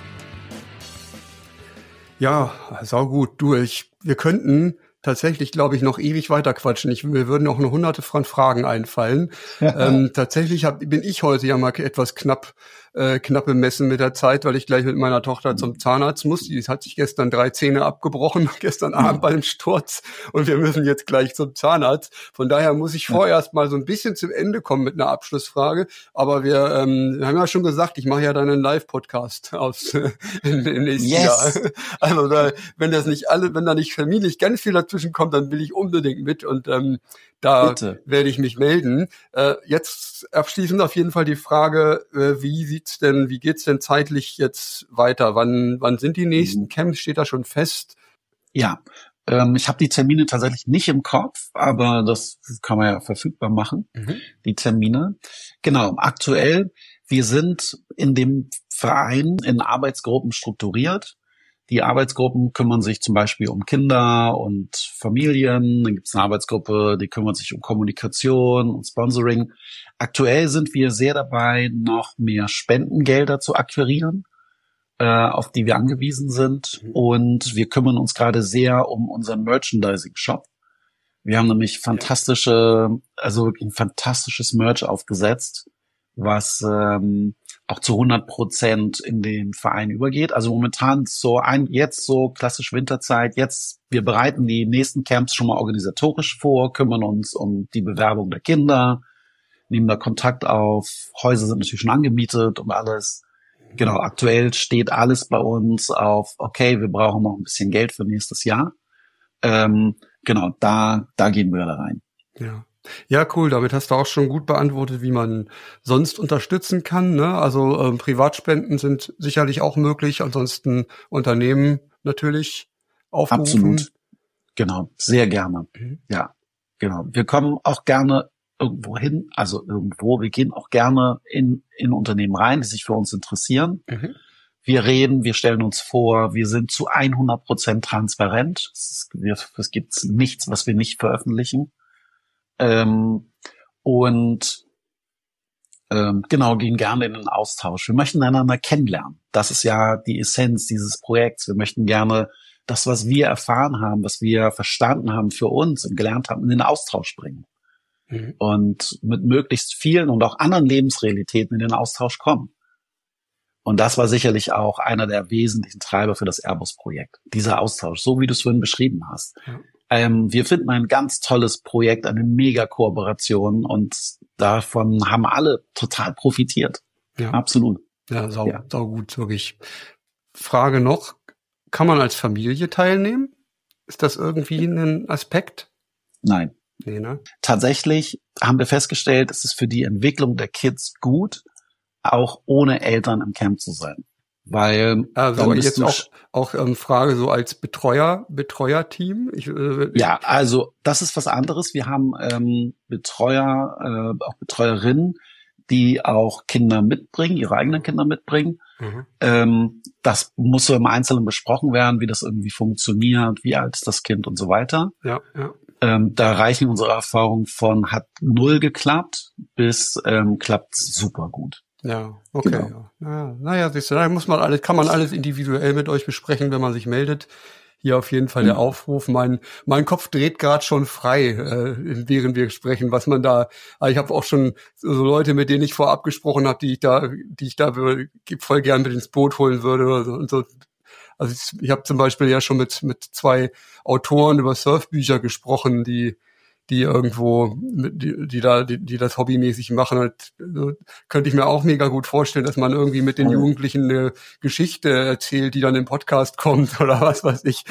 Ja, saugut. Du, ich, wir könnten tatsächlich, glaube ich, noch ewig weiter quatschen. Ich, mir würden auch noch hunderte von Fragen einfallen. ähm, tatsächlich hab, bin ich heute ja mal etwas knapp, äh, knapp bemessen mit der Zeit, weil ich gleich mit meiner Tochter zum Zahnarzt muss. Die hat sich gestern drei Zähne abgebrochen, gestern Abend bei einem Sturz. Und wir müssen jetzt gleich zum Zahnarzt. Von daher muss ich vorerst mal so ein bisschen zum Ende kommen mit einer Abschlussfrage. Aber wir, ähm, wir haben ja schon gesagt, ich mache ja dann einen Live-Podcast aus äh, im, im nächsten yes. Jahr. Also da, wenn das nicht alle, wenn da nicht familisch ganz viel dazwischen kommt, dann will ich unbedingt mit und ähm, da Bitte. werde ich mich melden. Äh, jetzt abschließend auf jeden Fall die Frage, äh, wie sieht's denn, wie geht's denn zeitlich jetzt weiter? Wann, wann sind die nächsten mhm. Camps? Steht da schon fest? Ja, ähm, ich habe die Termine tatsächlich nicht im Kopf, aber das kann man ja verfügbar machen, mhm. die Termine. Genau, aktuell, wir sind in dem Verein in Arbeitsgruppen strukturiert. Die Arbeitsgruppen kümmern sich zum Beispiel um Kinder und Familien. Dann gibt es eine Arbeitsgruppe, die kümmert sich um Kommunikation und Sponsoring. Aktuell sind wir sehr dabei, noch mehr Spendengelder zu akquirieren, äh, auf die wir angewiesen sind. Mhm. Und wir kümmern uns gerade sehr um unseren Merchandising-Shop. Wir haben nämlich fantastische, also ein fantastisches Merch aufgesetzt, was ähm, auch zu hundert Prozent in den Verein übergeht. Also momentan so ein, jetzt so klassisch Winterzeit. Jetzt, wir bereiten die nächsten Camps schon mal organisatorisch vor, kümmern uns um die Bewerbung der Kinder, nehmen da Kontakt auf. Häuser sind natürlich schon angemietet und alles. Genau, aktuell steht alles bei uns auf, okay, wir brauchen noch ein bisschen Geld für nächstes Jahr. Ähm, genau, da, da gehen wir da rein. Ja. Ja, cool. Damit hast du auch schon gut beantwortet, wie man sonst unterstützen kann. Ne? Also ähm, Privatspenden sind sicherlich auch möglich. Ansonsten Unternehmen natürlich aufrufen. Absolut. Genau, sehr gerne. Mhm. Ja, genau. Wir kommen auch gerne irgendwo hin, also irgendwo. Wir gehen auch gerne in in Unternehmen rein, die sich für uns interessieren. Mhm. Wir reden, wir stellen uns vor, wir sind zu hundert Prozent transparent. Es, wir, es gibt nichts, was wir nicht veröffentlichen. Ähm, und ähm, genau, gehen gerne in den Austausch. Wir möchten einander kennenlernen. Das ist ja die Essenz dieses Projekts. Wir möchten gerne das, was wir erfahren haben, was wir verstanden haben für uns und gelernt haben, in den Austausch bringen. Mhm. Und mit möglichst vielen und auch anderen Lebensrealitäten in den Austausch kommen. Und das war sicherlich auch einer der wesentlichen Treiber für das Airbus-Projekt. Dieser Austausch, so wie du es vorhin beschrieben hast. Ja. Ähm, wir finden ein ganz tolles Projekt, eine Mega-Kooperation und davon haben alle total profitiert. Ja. Absolut. Ja, sau, ja. sau gut, wirklich. Frage noch, kann man als Familie teilnehmen? Ist das irgendwie ein Aspekt? Nein. Nee, ne? Tatsächlich haben wir festgestellt, es ist für die Entwicklung der Kids gut, auch ohne Eltern im Camp zu sein. Weil also jetzt auch auch ähm, Frage so als Betreuer Betreuerteam. Ich, äh, ja, also das ist was anderes. Wir haben ähm, Betreuer, äh, auch Betreuerinnen, die auch Kinder mitbringen, ihre eigenen Kinder mitbringen. Mhm. Ähm, das muss so im Einzelnen besprochen werden, wie das irgendwie funktioniert, wie alt ist das Kind und so weiter. Ja, ja. Ähm, da reichen unsere Erfahrungen von hat null geklappt bis ähm, klappt super gut. Ja, okay. Genau. Ja. Naja, siehst du, da muss man alles, kann man alles individuell mit euch besprechen, wenn man sich meldet. Hier auf jeden Fall der Aufruf. Mein mein Kopf dreht gerade schon frei, äh, während wir sprechen, was man da. Ich habe auch schon so Leute, mit denen ich vorab gesprochen habe, die ich da, die ich da voll gern mit ins Boot holen würde oder so und so. Also ich, ich habe zum Beispiel ja schon mit mit zwei Autoren über Surfbücher gesprochen, die die irgendwo, die, die da, die, die das hobbymäßig machen. Und so könnte ich mir auch mega gut vorstellen, dass man irgendwie mit den Jugendlichen eine Geschichte erzählt, die dann im Podcast kommt oder was weiß ich.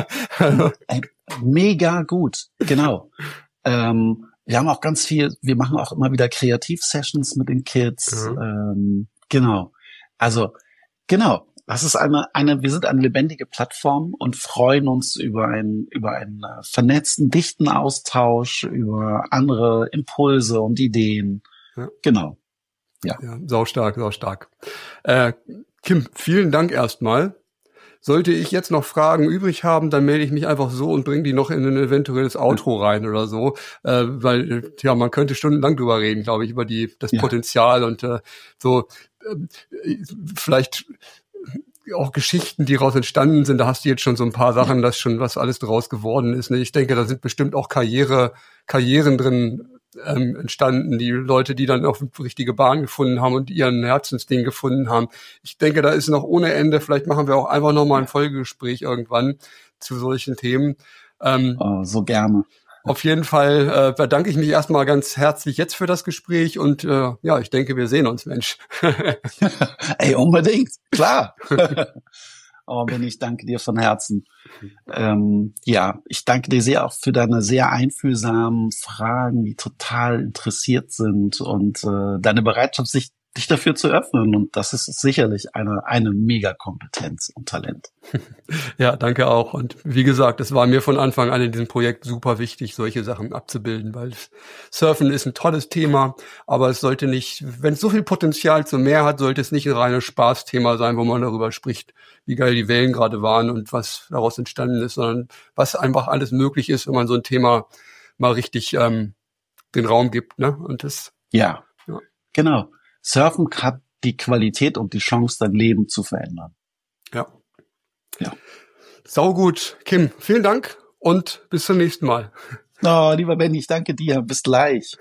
Mega gut, genau. ähm, wir haben auch ganz viel, wir machen auch immer wieder Kreativ-Sessions mit den Kids. Mhm. Ähm, genau. Also, genau. Das ist eine, eine, wir sind eine lebendige Plattform und freuen uns über einen, über einen vernetzten, dichten Austausch, über andere Impulse und Ideen. Ja. Genau. Ja. Ja, saustark, saustark. Äh, Kim, vielen Dank erstmal. Sollte ich jetzt noch Fragen übrig haben, dann melde ich mich einfach so und bringe die noch in ein eventuelles Outro rein oder so, äh, weil ja man könnte stundenlang drüber reden, glaube ich, über die das ja. Potenzial und äh, so äh, vielleicht auch Geschichten, die daraus entstanden sind. Da hast du jetzt schon so ein paar Sachen, das schon was alles draus geworden ist. Ne? Ich denke, da sind bestimmt auch Karriere, Karrieren drin ähm, entstanden, die Leute, die dann auch die richtige Bahn gefunden haben und ihren Herzensding gefunden haben. Ich denke, da ist noch ohne Ende. Vielleicht machen wir auch einfach nochmal ein Folgegespräch irgendwann zu solchen Themen. Ähm, oh, so gerne. Auf jeden Fall äh, bedanke ich mich erstmal ganz herzlich jetzt für das Gespräch und äh, ja, ich denke, wir sehen uns, Mensch. Ey, unbedingt, klar. Oh, Benni, ich danke dir von Herzen. Ähm, ja, ich danke dir sehr auch für deine sehr einfühlsamen Fragen, die total interessiert sind und äh, deine Bereitschaft, sich dich dafür zu öffnen. Und das ist sicherlich eine eine Mega-Kompetenz und Talent. Ja, danke auch. Und wie gesagt, es war mir von Anfang an in diesem Projekt super wichtig, solche Sachen abzubilden, weil Surfen ist ein tolles Thema, aber es sollte nicht, wenn es so viel Potenzial zum Meer hat, sollte es nicht ein reines Spaßthema sein, wo man darüber spricht, wie geil die Wellen gerade waren und was daraus entstanden ist, sondern was einfach alles möglich ist, wenn man so ein Thema mal richtig ähm, den Raum gibt, ne? Und das ja, ja. Genau. Surfen hat die Qualität und die Chance, dein Leben zu verändern. Ja. Ja. Saugut. Kim, vielen Dank und bis zum nächsten Mal. Oh, lieber Benni, ich danke dir. Bis gleich.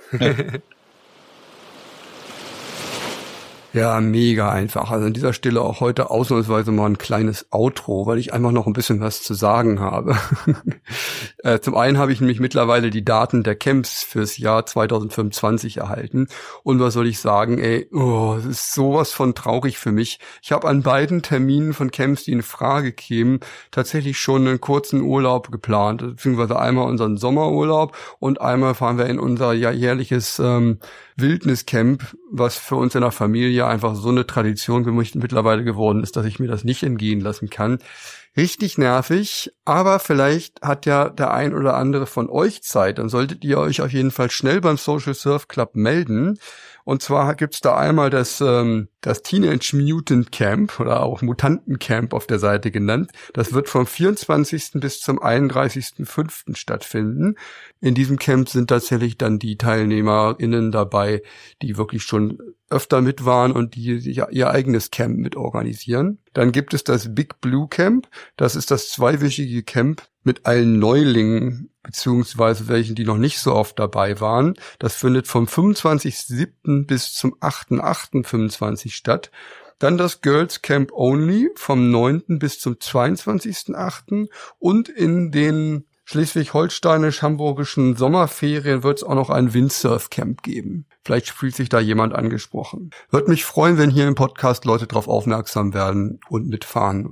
Ja, mega einfach. Also an dieser Stelle auch heute ausnahmsweise mal ein kleines Outro, weil ich einfach noch ein bisschen was zu sagen habe. äh, zum einen habe ich nämlich mittlerweile die Daten der Camps fürs Jahr zwanzig fünfundzwanzig erhalten. Und was soll ich sagen, ey, oh, es ist sowas von traurig für mich. Ich habe an beiden Terminen von Camps, die in Frage kämen, tatsächlich schon einen kurzen Urlaub geplant. Beziehungsweise einmal unseren Sommerurlaub und einmal fahren wir in unser jährliches ähm, Wildniscamp, was für uns in der Familie einfach so eine Tradition mittlerweile geworden ist, dass ich mir das nicht entgehen lassen kann. Richtig nervig, aber vielleicht hat ja der ein oder andere von euch Zeit. Dann solltet ihr euch auf jeden Fall schnell beim Social Surf Club melden. Und zwar gibt's da einmal das ähm, das Teenage Mutant Camp oder auch Mutantencamp auf der Seite genannt. Das wird vom vierundzwanzigsten bis zum einunddreißigsten fünften stattfinden. In diesem Camp sind tatsächlich dann die TeilnehmerInnen dabei, die wirklich schon öfter mit waren und die ja, ihr eigenes Camp mit organisieren. Dann gibt es das Big Blue Camp. Das ist das zweiwöchige Camp mit allen Neulingen, beziehungsweise welchen, die noch nicht so oft dabei waren. Das findet vom fünfundzwanzigsten siebten bis zum achten achten fünfundzwanzig statt. Dann das Girls Camp Only vom neunten bis zum zweiundzwanzigsten achten Und in den schleswig-holsteinisch-hamburgischen Sommerferien wird es auch noch ein Windsurf-Camp geben. Vielleicht fühlt sich da jemand angesprochen. Würde mich freuen, wenn hier im Podcast Leute darauf aufmerksam werden und mitfahren.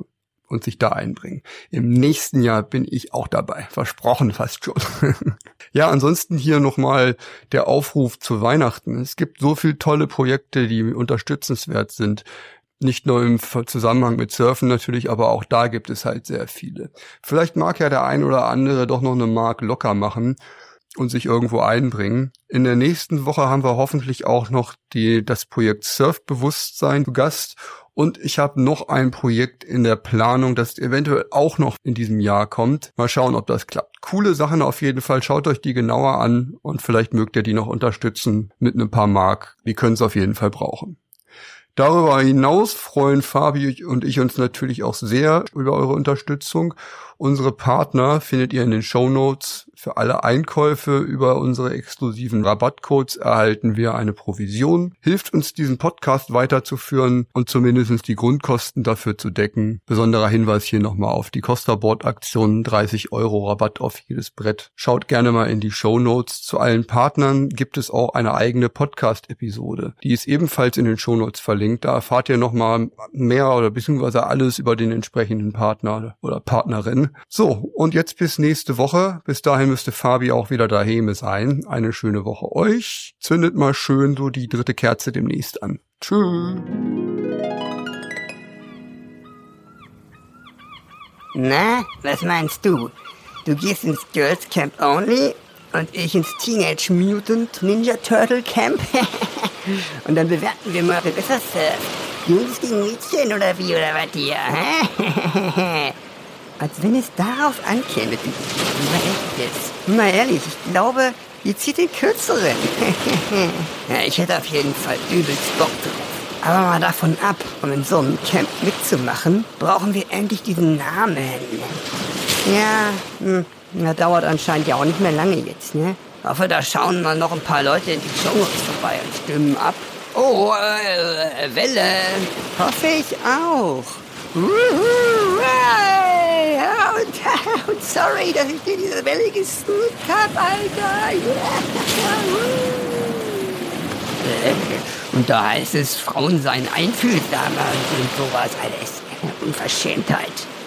und sich da einbringen. Im nächsten Jahr bin ich auch dabei. Versprochen fast schon. Ja, ansonsten hier nochmal der Aufruf zu Weihnachten. Es gibt so viele tolle Projekte, die unterstützenswert sind. Nicht nur im Zusammenhang mit Surfen natürlich, aber auch da gibt es halt sehr viele. Vielleicht mag ja der ein oder andere doch noch eine Mark locker machen und sich irgendwo einbringen. In der nächsten Woche haben wir hoffentlich auch noch die, das Projekt Surfbewusstsein zu Gast. Und ich habe noch ein Projekt in der Planung, das eventuell auch noch in diesem Jahr kommt. Mal schauen, ob das klappt. Coole Sachen auf jeden Fall. Schaut euch die genauer an und vielleicht mögt ihr die noch unterstützen mit ein paar Mark. Wir können es auf jeden Fall brauchen. Darüber hinaus freuen Fabi und ich uns natürlich auch sehr über eure Unterstützung. Unsere Partner findet ihr in den Shownotes. Für alle Einkäufe über unsere exklusiven Rabattcodes erhalten wir eine Provision. Hilft uns, diesen Podcast weiterzuführen und zumindest die Grundkosten dafür zu decken. Besonderer Hinweis hier nochmal auf die Coasterboard-Aktion, dreißig Euro Rabatt auf jedes Brett. Schaut gerne mal in die Shownotes. Zu allen Partnern gibt es auch eine eigene Podcast-Episode. Die ist ebenfalls in den Shownotes verlinkt. Da erfahrt ihr nochmal mehr oder beziehungsweise alles über den entsprechenden Partner oder Partnerin. So, und jetzt bis nächste Woche. Bis dahin müsste Fabi auch wieder daheim sein. Eine schöne Woche euch. Zündet mal schön so die dritte Kerze demnächst an. Tschüss. Na, was meinst du? Du gehst ins Girls Camp Only und ich ins Teenage Mutant Ninja Turtle Camp? Und dann bewerten wir mal, wer besser surft. Jungs gegen Mädchen oder wie, oder was hier? Als wenn es darauf ankäme, du mal ehrlich, ich glaube, ihr zieht den Kürzeren. Ja, ich hätte auf jeden Fall übelst Bock drauf. Aber mal davon ab, um in so einem Camp mitzumachen, brauchen wir endlich diesen Namen. Ja, hm, das dauert anscheinend ja auch nicht mehr lange jetzt, ne? Ich hoffe, da schauen mal noch ein paar Leute in die Shownotes vorbei und stimmen ab. Oh, äh, Welle. Hoffe ich auch. Und, und sorry, dass ich dir diese Welle gesneakt hab, Alter. Und da heißt es, Frauen seien einfühlsamer und sowas. Alles Unverschämtheit.